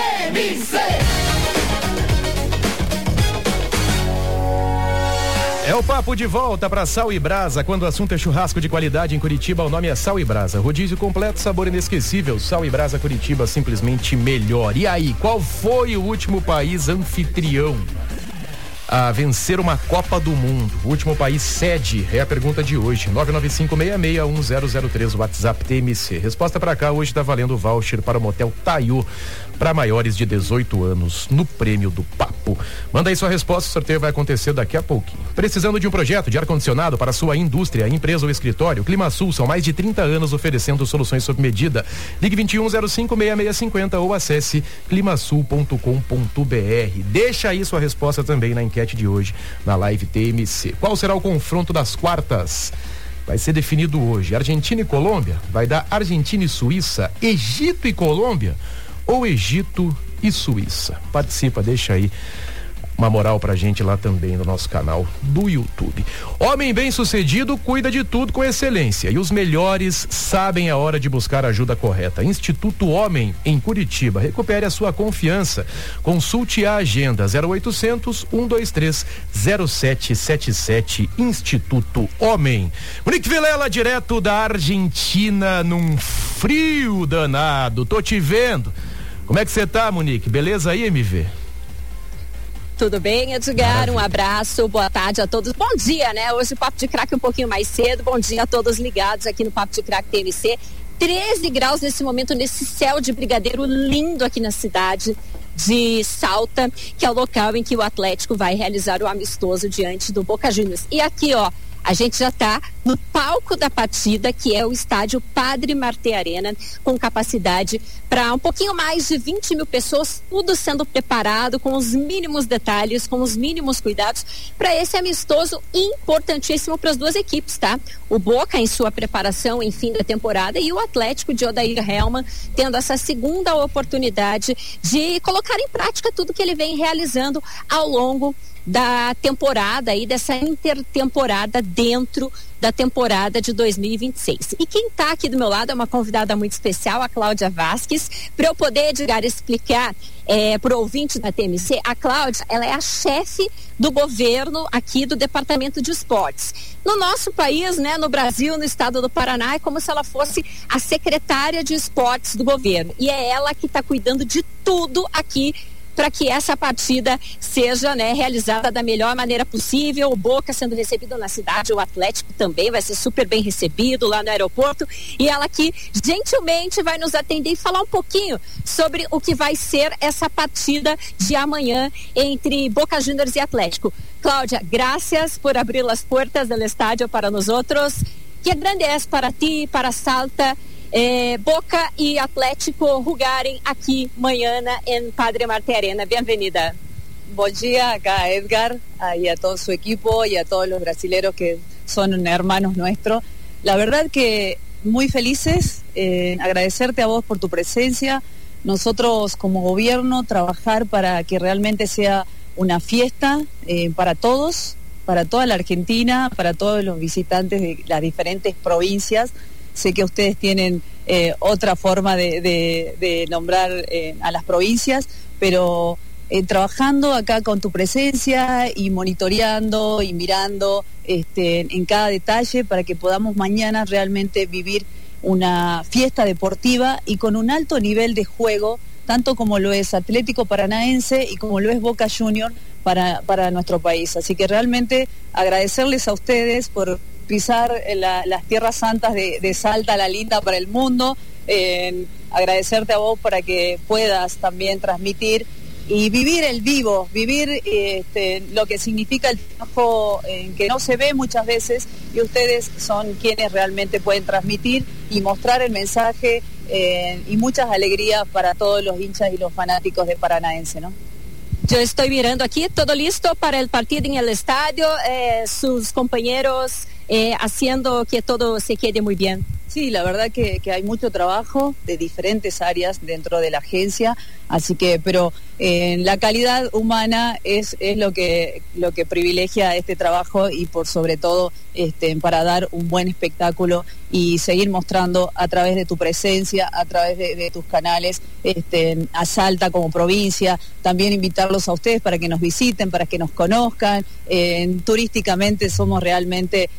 É o papo de volta para Sal e Brasa. Quando o assunto é churrasco de qualidade em Curitiba, o nome é Sal e Brasa. Rodízio completo, sabor inesquecível. Sal e Brasa Curitiba, simplesmente melhor. E aí, qual foi o último país anfitrião a vencer uma Copa do Mundo? O último país sede é a pergunta de hoje. 995661003, WhatsApp TMC. Resposta para cá, hoje está valendo o voucher para o Motel Taiô para maiores de 18 anos no Prêmio do Papo. Manda aí sua resposta, o sorteio vai acontecer daqui a pouquinho. Precisando de um projeto de ar-condicionado para sua indústria, empresa ou escritório? Climasul, são mais de 30 anos oferecendo soluções sob medida. Ligue 21056650 ou acesse climasul.com.br. Deixa aí sua resposta também na enquete de hoje, na live TMC. Qual será o confronto das quartas? Vai ser definido hoje. Argentina e Colômbia? Vai dar Argentina e Suíça? Egito e Colômbia? Ou Egito e Suíça? Participa, deixa aí uma moral pra gente lá também no nosso canal do YouTube. Homem bem-sucedido cuida de tudo com excelência e os melhores sabem a hora de buscar a ajuda correta. Instituto Homem em Curitiba. Recupere a sua confiança. Consulte a agenda 0800 123 0777 Instituto Homem. Monique Vilela, direto da Argentina, num frio danado. Tô te vendo. Como é que você tá, Monique? Beleza aí, MV? Tudo bem, Edgar? Um abraço, boa tarde a todos. Bom dia, né? Hoje o Papo de Crack um pouquinho mais cedo. Bom dia a todos ligados aqui no Papo de Crack TMC. 13 graus nesse momento, nesse céu de brigadeiro lindo aqui na cidade de Salta, que é o local em que o Atlético vai realizar o amistoso diante do Boca Juniors. E aqui, ó, a gente já está no palco da partida, que é o estádio Padre Martí Arena, com capacidade para um pouquinho mais de 20 mil pessoas, tudo sendo preparado com os mínimos detalhes, com os mínimos cuidados para esse amistoso importantíssimo para as duas equipes, tá? O Boca em sua preparação em fim da temporada e o Atlético de Odair Hellmann tendo essa segunda oportunidade de colocar em prática tudo que ele vem realizando ao longo da temporada e dessa intertemporada dentro da temporada de 2026. E quem está aqui do meu lado é uma convidada muito especial, a Cláudia Vasques, para eu poder, Edgar, explicar para o ouvinte da TMC. A Cláudia, ela é a chefe do governo aqui do Departamento de Esportes. No nosso país, né, no Brasil, no estado do Paraná, é como se ela fosse a secretária de esportes do governo. E é ela que está cuidando de tudo aqui para que essa partida seja, né, realizada da melhor maneira possível. O Boca sendo recebido na cidade, o Atlético também vai ser super bem recebido lá no aeroporto, e ela aqui gentilmente vai nos atender e falar um pouquinho sobre o que vai ser essa partida de amanhã entre Boca Juniors e Atlético. Cláudia, gracias por abrir as portas do estádio para nós outros. Que grande é para ti, para Salta, Boca y Atlético jugarem aquí mañana en Padre Martí Arena. Bienvenida. Buen día acá a Edgar y a todo su equipo y a todos los brasileros que son hermanos nuestros. La verdad que muy felices, agradecerte a vos por tu presencia. Nosotros como gobierno trabajar para que realmente sea una fiesta para todos, para toda la Argentina, para todos los visitantes de las diferentes provincias. Sé que ustedes tienen otra forma de nombrar a las provincias, pero trabajando acá con tu presencia y monitoreando y mirando en cada detalle para que podamos mañana realmente vivir una fiesta deportiva y con un alto nivel de juego, tanto como lo es Atlético Paranaense y como lo es Boca Juniors para nuestro país. Así que realmente agradecerles a ustedes por pisar las tierras santas de Salta, la linda para el mundo, agradecerte a vos para que puedas también transmitir y vivir el vivo, vivir lo que significa el trabajo que no se ve muchas veces, y ustedes son quienes realmente pueden transmitir y mostrar el mensaje y muchas alegrías para todos los hinchas y los fanáticos de Paranaense, ¿no? Yo estoy mirando aquí, todo listo para el partido en el estadio, sus compañeros haciendo que todo se quede muy bien. Sí, la verdad que hay mucho trabajo de diferentes áreas dentro de la agencia, así que, pero la calidad humana es lo que privilegia este trabajo, y por sobre todo para dar un buen espectáculo y seguir mostrando a través de tu presencia, a través de tus canales, a Salta como provincia, también invitarlos a ustedes para que nos visiten, para que nos conozcan. Turísticamente somos realmente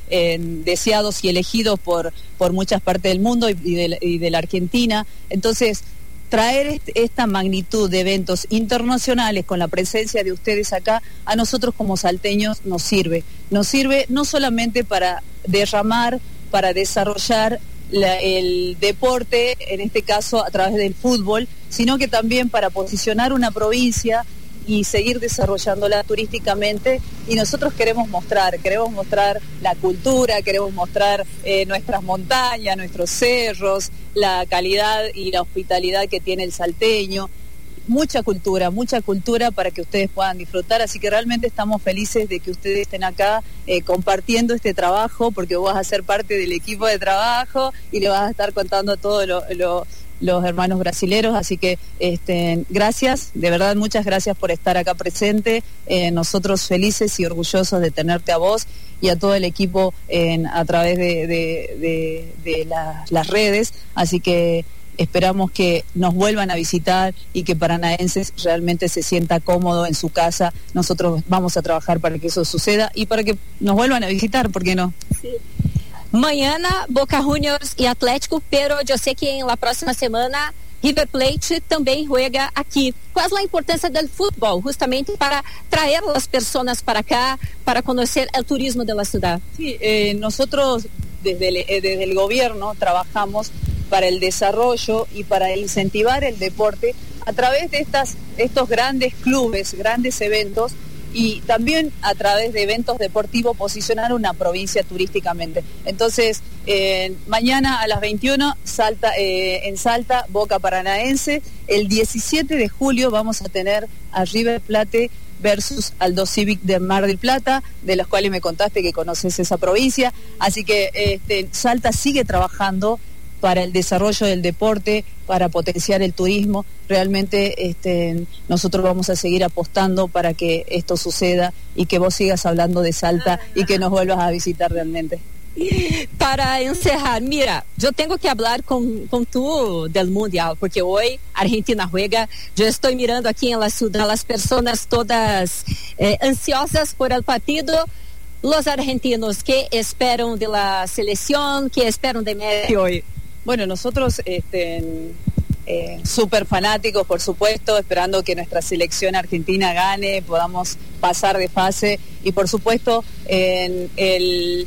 deseados y elegidos por muchas partes del mundo y de la Argentina. Entonces, traer esta magnitud de eventos internacionales con la presencia de ustedes acá, a nosotros como salteños nos sirve no solamente para derramar, para desarrollar el deporte, en este caso a través del fútbol, sino que también para posicionar una provincia y seguir desarrollándola turísticamente. Y nosotros queremos mostrar la cultura, queremos mostrar nuestras montañas, nuestros cerros, la calidad y la hospitalidad que tiene el salteño. Mucha cultura para que ustedes puedan disfrutar, así que realmente estamos felices de que ustedes estén acá compartiendo este trabajo, porque vos vas a ser parte del equipo de trabajo y le vas a estar contando a todos los hermanos brasileros, así que gracias, de verdad muchas gracias por estar acá presente, nosotros felices y orgullosos de tenerte a vos y a todo el equipo a través de las redes, así que esperamos que nos vuelvan a visitar y que Paranaenses realmente se sienta cómodo en su casa. Nosotros vamos a trabajar para que eso suceda y para que nos vuelvan a visitar, ¿por qué no? Sí. Mañana Boca Juniors e Atlético, pero eu sei que na próxima semana River Plate também juega aqui. Qual é a importância do futebol justamente para trazer as pessoas para cá, para conhecer o turismo da cidade? Sí, nosotros desde el gobierno trabajamos para el desarrollo y para incentivar el deporte a través de estos grandes clubes, grandes eventos, y también a través de eventos deportivos posicionar una provincia turísticamente. Entonces, mañana a las 21 en Salta, Boca Paranaense. El 17 de julio vamos a tener a River Plate versus Aldo Civic de Mar del Plata, de los cuales me contaste que conoces esa provincia. Así que Salta sigue trabajando para el desarrollo del deporte, para potenciar el turismo. Realmente nosotros vamos a seguir apostando para que esto suceda y que vos sigas hablando de Salta y que nos vuelvas a visitar realmente. Para encerrar, mira, eu tenho que falar com tu del Mundial, porque hoje Argentina juega, eu estou mirando aqui na ciudad as pessoas todas ansiosas por el partido. Los argentinos, ¿qué esperan de la selección? ¿Qué esperan de Messi hoy? Bueno, nosotros súper fanáticos, por supuesto, esperando que nuestra selección argentina gane, podamos pasar de fase y por supuesto el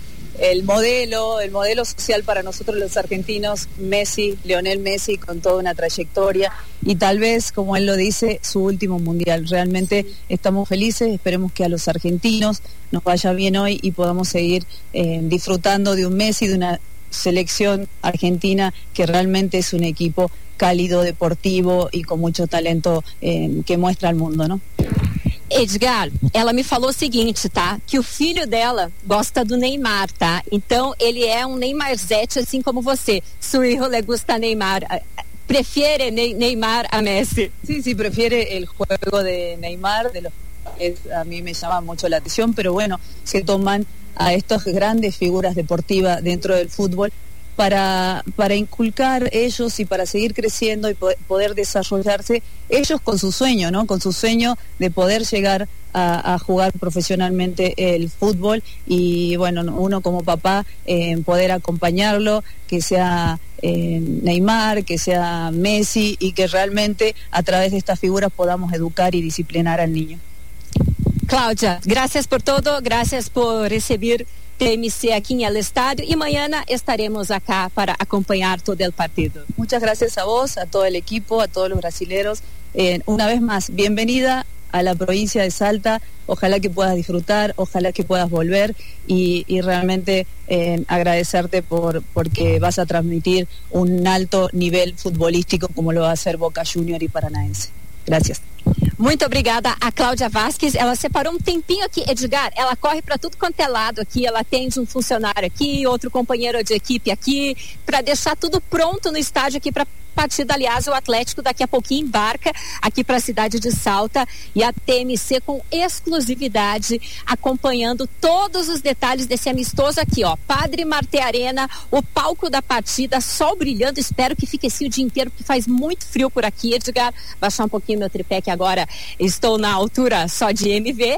modelo social para nosotros los argentinos, Messi, Lionel Messi, con toda una trayectoria y tal vez, como él lo dice, su último mundial. Realmente estamos felices, esperemos que a los argentinos nos vaya bien hoy y podamos seguir disfrutando de un Messi, de una selección argentina que realmente es un equipo cálido, deportivo y con mucho talento que muestra al mundo, ¿no? Edgar, ela me falou o seguinte, tá? Que o filho dela gosta do Neymar, tá? Então, ele é um Neymarzete, assim como você. Su hijo le gusta Neymar. ¿Prefiere Neymar a Messi? Sí, prefiere el juego de Neymar, a mí me llama mucho la atención, pero bueno, se toman a estas grandes figuras deportivas dentro del fútbol para inculcar ellos y para seguir creciendo y poder desarrollarse ellos con su sueño, ¿no? Con su sueño de poder llegar a jugar profesionalmente el fútbol y bueno, uno como papá poder acompañarlo, que sea Neymar, que sea Messi y que realmente a través de estas figuras podamos educar y disciplinar al niño. Cláudia, gracias por todo, gracias por recibir TMC aquí en el estadio y mañana estaremos acá para acompañar todo el partido. Muchas gracias a vos, a todo el equipo, a todos los brasileros. Una vez más, bienvenida a la provincia de Salta, ojalá que puedas disfrutar, ojalá que puedas volver y realmente agradecerte porque vas a transmitir un alto nivel futbolístico como lo va a hacer Boca Juniors y Paranaense. Gracias. Muito obrigada a Cláudia Vasquez, ela separou um tempinho aqui, Edgar, ela corre para tudo quanto é lado aqui, ela atende um funcionário aqui, outro companheiro de equipe aqui, para deixar tudo pronto no estádio aqui para partida. Aliás, o Atlético daqui a pouquinho embarca aqui para a cidade de Salta e a TMC com exclusividade acompanhando todos os detalhes desse amistoso aqui, ó, Padre Martí Arena, o palco da partida, sol brilhando, espero que fique assim o dia inteiro porque faz muito frio por aqui, Edgar, baixar um pouquinho meu tripé que agora estou na altura só de MV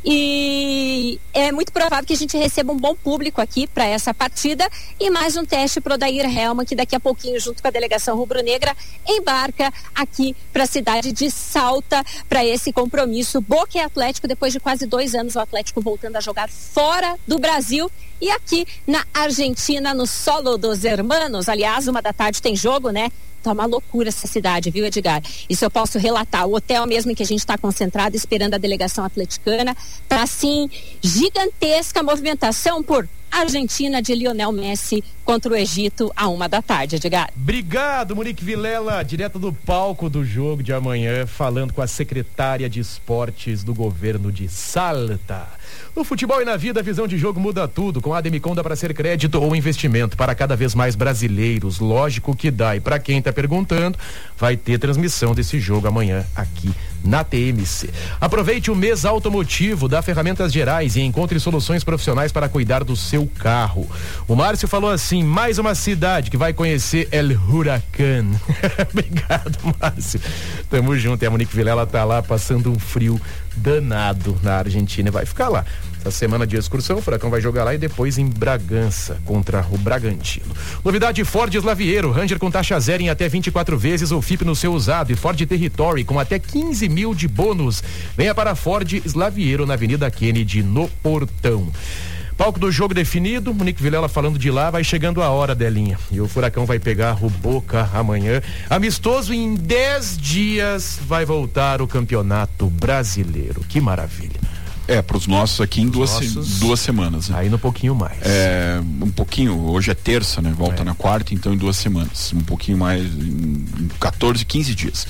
e é muito provável que a gente receba um bom público aqui para essa partida e mais um teste pro Odair Helman que daqui a pouquinho junto com a delegação rubro rubro-negra embarca aqui para a cidade de Salta para esse compromisso. Boca e Atlético, depois de quase 2 anos, o Atlético voltando a jogar fora do Brasil e aqui na Argentina, no Solo dos Hermanos. Aliás, 1 da tarde tem jogo, né? Tá uma loucura essa cidade, viu, Edgar? Isso eu posso relatar. O hotel mesmo em que a gente está concentrado, esperando a delegação atleticana, tá assim, gigantesca movimentação por Argentina de Lionel Messi contra o Egito à 1 da tarde, Edgar. Obrigado, Monique Vilela, direto do palco do jogo de amanhã, falando com a secretária de esportes do governo de Salta. No futebol e na vida, a visão de jogo muda tudo. Com a Ademicon dá para ser crédito ou investimento para cada vez mais brasileiros. Lógico que dá. E para quem tá perguntando, vai ter transmissão desse jogo amanhã aqui na TMC. Aproveite o mês automotivo da Ferramentas Gerais e encontre soluções profissionais para cuidar do seu carro. O Márcio falou assim: mais uma cidade que vai conhecer El Huracán. Obrigado, Márcio. Tamo junto. E a Monique Vilela tá lá passando um frio danado na Argentina e vai ficar lá. Essa semana de excursão, o Furacão vai jogar lá e depois em Bragança contra o Bragantino. Novidade Ford Slaviero, Ranger com taxa zero em até 24 vezes o FIP no seu usado e Ford Territory com até 15 mil de bônus. Venha para Ford Slaviero na Avenida Kennedy, no Portão. Palco do jogo definido, Monique Vilela falando de lá, vai chegando a hora, Delinha. E o Furacão vai pegar o Boca amanhã. Amistoso, em 10 dias vai voltar o Campeonato Brasileiro. Que maravilha. Para os nossos aqui em duas semanas. Né? Aí no pouquinho mais. Um pouquinho, hoje é terça, né? Volta na quarta, então em 2 semanas. Um pouquinho mais, em 14, 15 dias.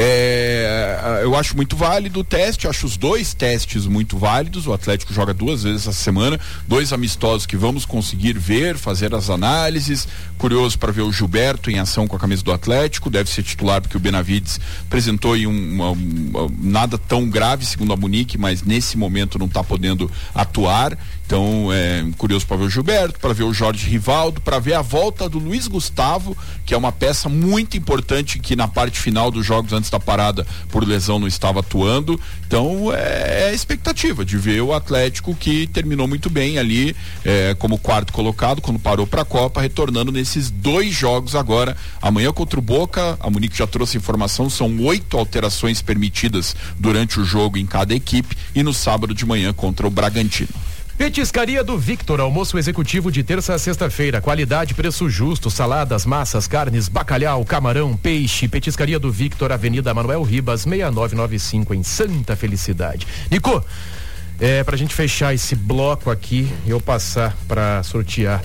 Eu acho muito válido o teste, acho os 2 testes muito válidos. O Atlético joga 2 vezes essa semana, 2 amistosos que vamos conseguir ver, fazer as análises. Curioso para ver o Gilberto em ação com a camisa do Atlético, deve ser titular porque o Benavides apresentou aí nada tão grave, segundo a Monique, mas nesse momento não está podendo atuar. Então, curioso para ver o Gilberto, para ver o Jorge Rivaldo, para ver a volta do Luiz Gustavo, que é uma peça muito importante que na parte final dos jogos antes da parada por lesão não estava atuando. Então, é a expectativa de ver o Atlético, que terminou muito bem ali como 4º colocado quando parou para a Copa, retornando nesses 2 jogos agora. Amanhã contra o Boca, a Monique já trouxe informação, são 8 alterações permitidas durante o jogo em cada equipe, e no sábado de manhã contra o Bragantino. Petiscaria do Victor, almoço executivo de terça a sexta-feira, qualidade, preço justo, saladas, massas, carnes, bacalhau, camarão, peixe. Petiscaria do Victor, Avenida Manuel Ribas, 6995, em Santa Felicidade. Nico, pra gente fechar esse bloco aqui, eu passar pra sortear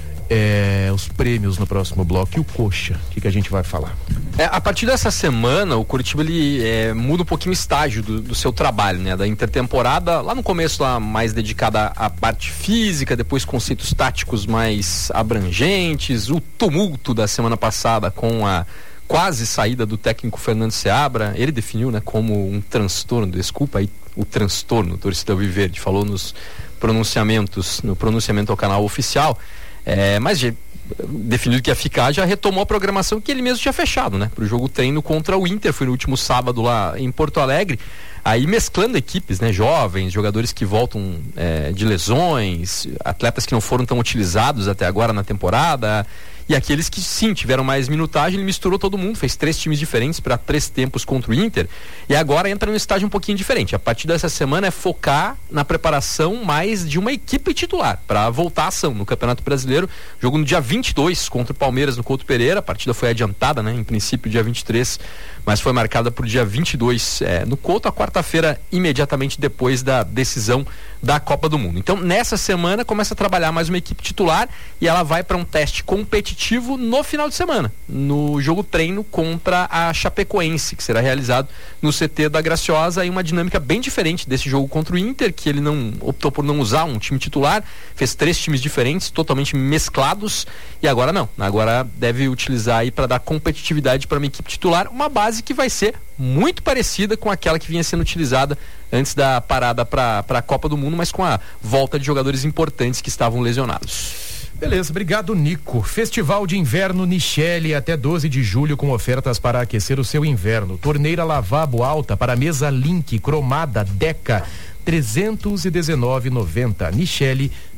os prêmios no próximo bloco. E o Coxa, o que a gente vai falar? A partir dessa semana, o Curitiba ele muda um pouquinho o estágio do seu trabalho, né? Da intertemporada, lá no começo lá mais dedicada à parte física, depois conceitos táticos mais abrangentes, o tumulto da semana passada com a quase saída do técnico Fernando Seabra, ele definiu, né, como um transtorno, desculpa aí o transtorno, torcida Alviverde, falou no pronunciamento ao canal oficial. Mas definido que ia ficar, já retomou a programação que ele mesmo tinha fechado, né? Pro jogo treino contra o Inter, foi no último sábado lá em Porto Alegre, aí mesclando equipes, né? Jovens, jogadores que voltam de lesões, atletas que não foram tão utilizados até agora na temporada, e aqueles que sim tiveram mais minutagem. Ele misturou todo mundo, fez 3 times diferentes para 3 tempos contra o Inter, e agora entra num estágio um pouquinho diferente. A partir dessa semana é focar na preparação mais de uma equipe titular para voltar à ação no Campeonato Brasileiro. Jogo no dia 22 contra o Palmeiras no Couto Pereira. A partida foi adiantada, né? Em princípio dia 23, mas foi marcada por dia 22 no Couto, a quarta-feira imediatamente depois da decisão da Copa do Mundo. Então nessa semana começa a trabalhar mais uma equipe titular, e ela vai para um teste competitivo no final de semana, no jogo treino contra a Chapecoense, que será realizado no CT da Graciosa, e uma dinâmica bem diferente desse jogo contra o Inter, que ele optou por não usar um time titular, fez 3 times diferentes, totalmente mesclados, e agora não, agora deve utilizar aí para dar competitividade para uma equipe titular, uma base que vai ser muito parecida com aquela que vinha sendo utilizada antes da parada para a Copa do Mundo, mas com a volta de jogadores importantes que estavam lesionados. Beleza, obrigado, Nico. Festival de Inverno Nichelle até 12 de julho com ofertas para aquecer o seu inverno. Torneira lavabo alta para mesa Link cromada Deca, R$ 319,90. Nichelle,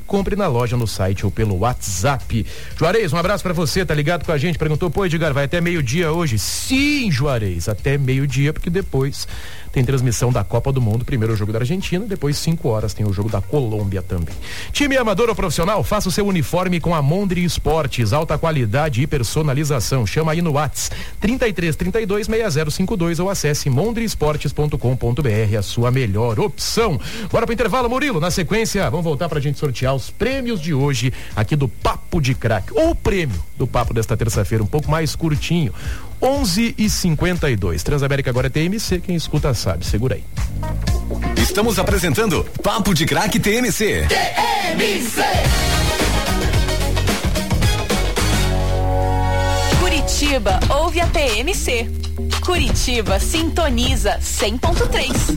compre na loja, no site ou pelo WhatsApp. Juarez, um abraço pra você, tá ligado com a gente? Perguntou, pô, Edgar, vai até meio-dia hoje? Sim, Juarez, até meio-dia, porque depois tem transmissão da Copa do Mundo, primeiro o jogo da Argentina, depois 5 horas tem o jogo da Colômbia também. Time amador ou profissional, faça o seu uniforme com a Mondri Esportes, alta qualidade e personalização. Chama aí no WhatsApp 33326052 ou acesse mondriesportes.com.br, a sua melhor opção. Bora pro intervalo, Murilo. Na sequência, vamos voltar pra gente sortear os prêmios de hoje aqui do Papo de Craque, ou o prêmio do Papo desta terça-feira, um pouco mais curtinho. 11h52. Transamérica agora é TMC, quem escuta sabe. Segura aí. Estamos apresentando Papo de Craque TMC. TMC. Curitiba ouve a TMC. Curitiba sintoniza 100.3.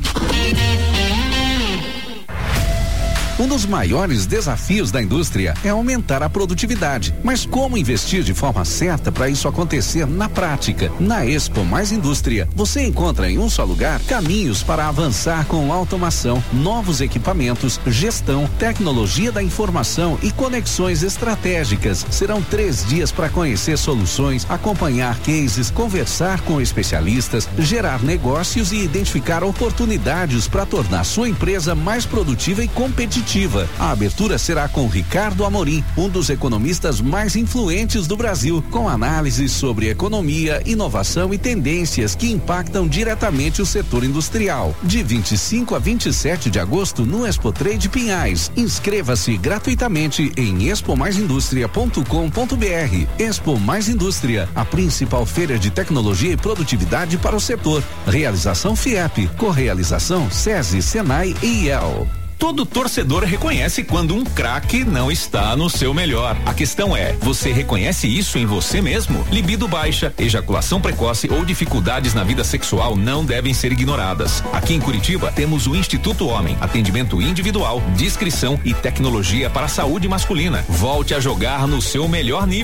Um dos maiores desafios da indústria é aumentar a produtividade. Mas como investir de forma certa para isso acontecer na prática? Na Expo Mais Indústria, você encontra em um só lugar caminhos para avançar com automação, novos equipamentos, gestão, tecnologia da informação e conexões estratégicas. Serão 3 dias para conhecer soluções, acompanhar cases, conversar com especialistas, gerar negócios e identificar oportunidades para tornar sua empresa mais produtiva e competitiva. A abertura será com Ricardo Amorim, um dos economistas mais influentes do Brasil, com análises sobre economia, inovação e tendências que impactam diretamente o setor industrial. De 25 a 27 de agosto no Expo Trade Pinhais. Inscreva-se gratuitamente em expomaisindustria.com.br. Expo Mais Indústria, a principal feira de tecnologia e produtividade para o setor. Realização FIEP, correalização SESI, Senai e IEL. Todo torcedor reconhece quando um craque não está no seu melhor. A questão é, você reconhece isso em você mesmo? Libido baixa, ejaculação precoce ou dificuldades na vida sexual não devem ser ignoradas. Aqui em Curitiba temos o Instituto Homem, atendimento individual, discrição e tecnologia para a saúde masculina. Volte a jogar no seu melhor nível.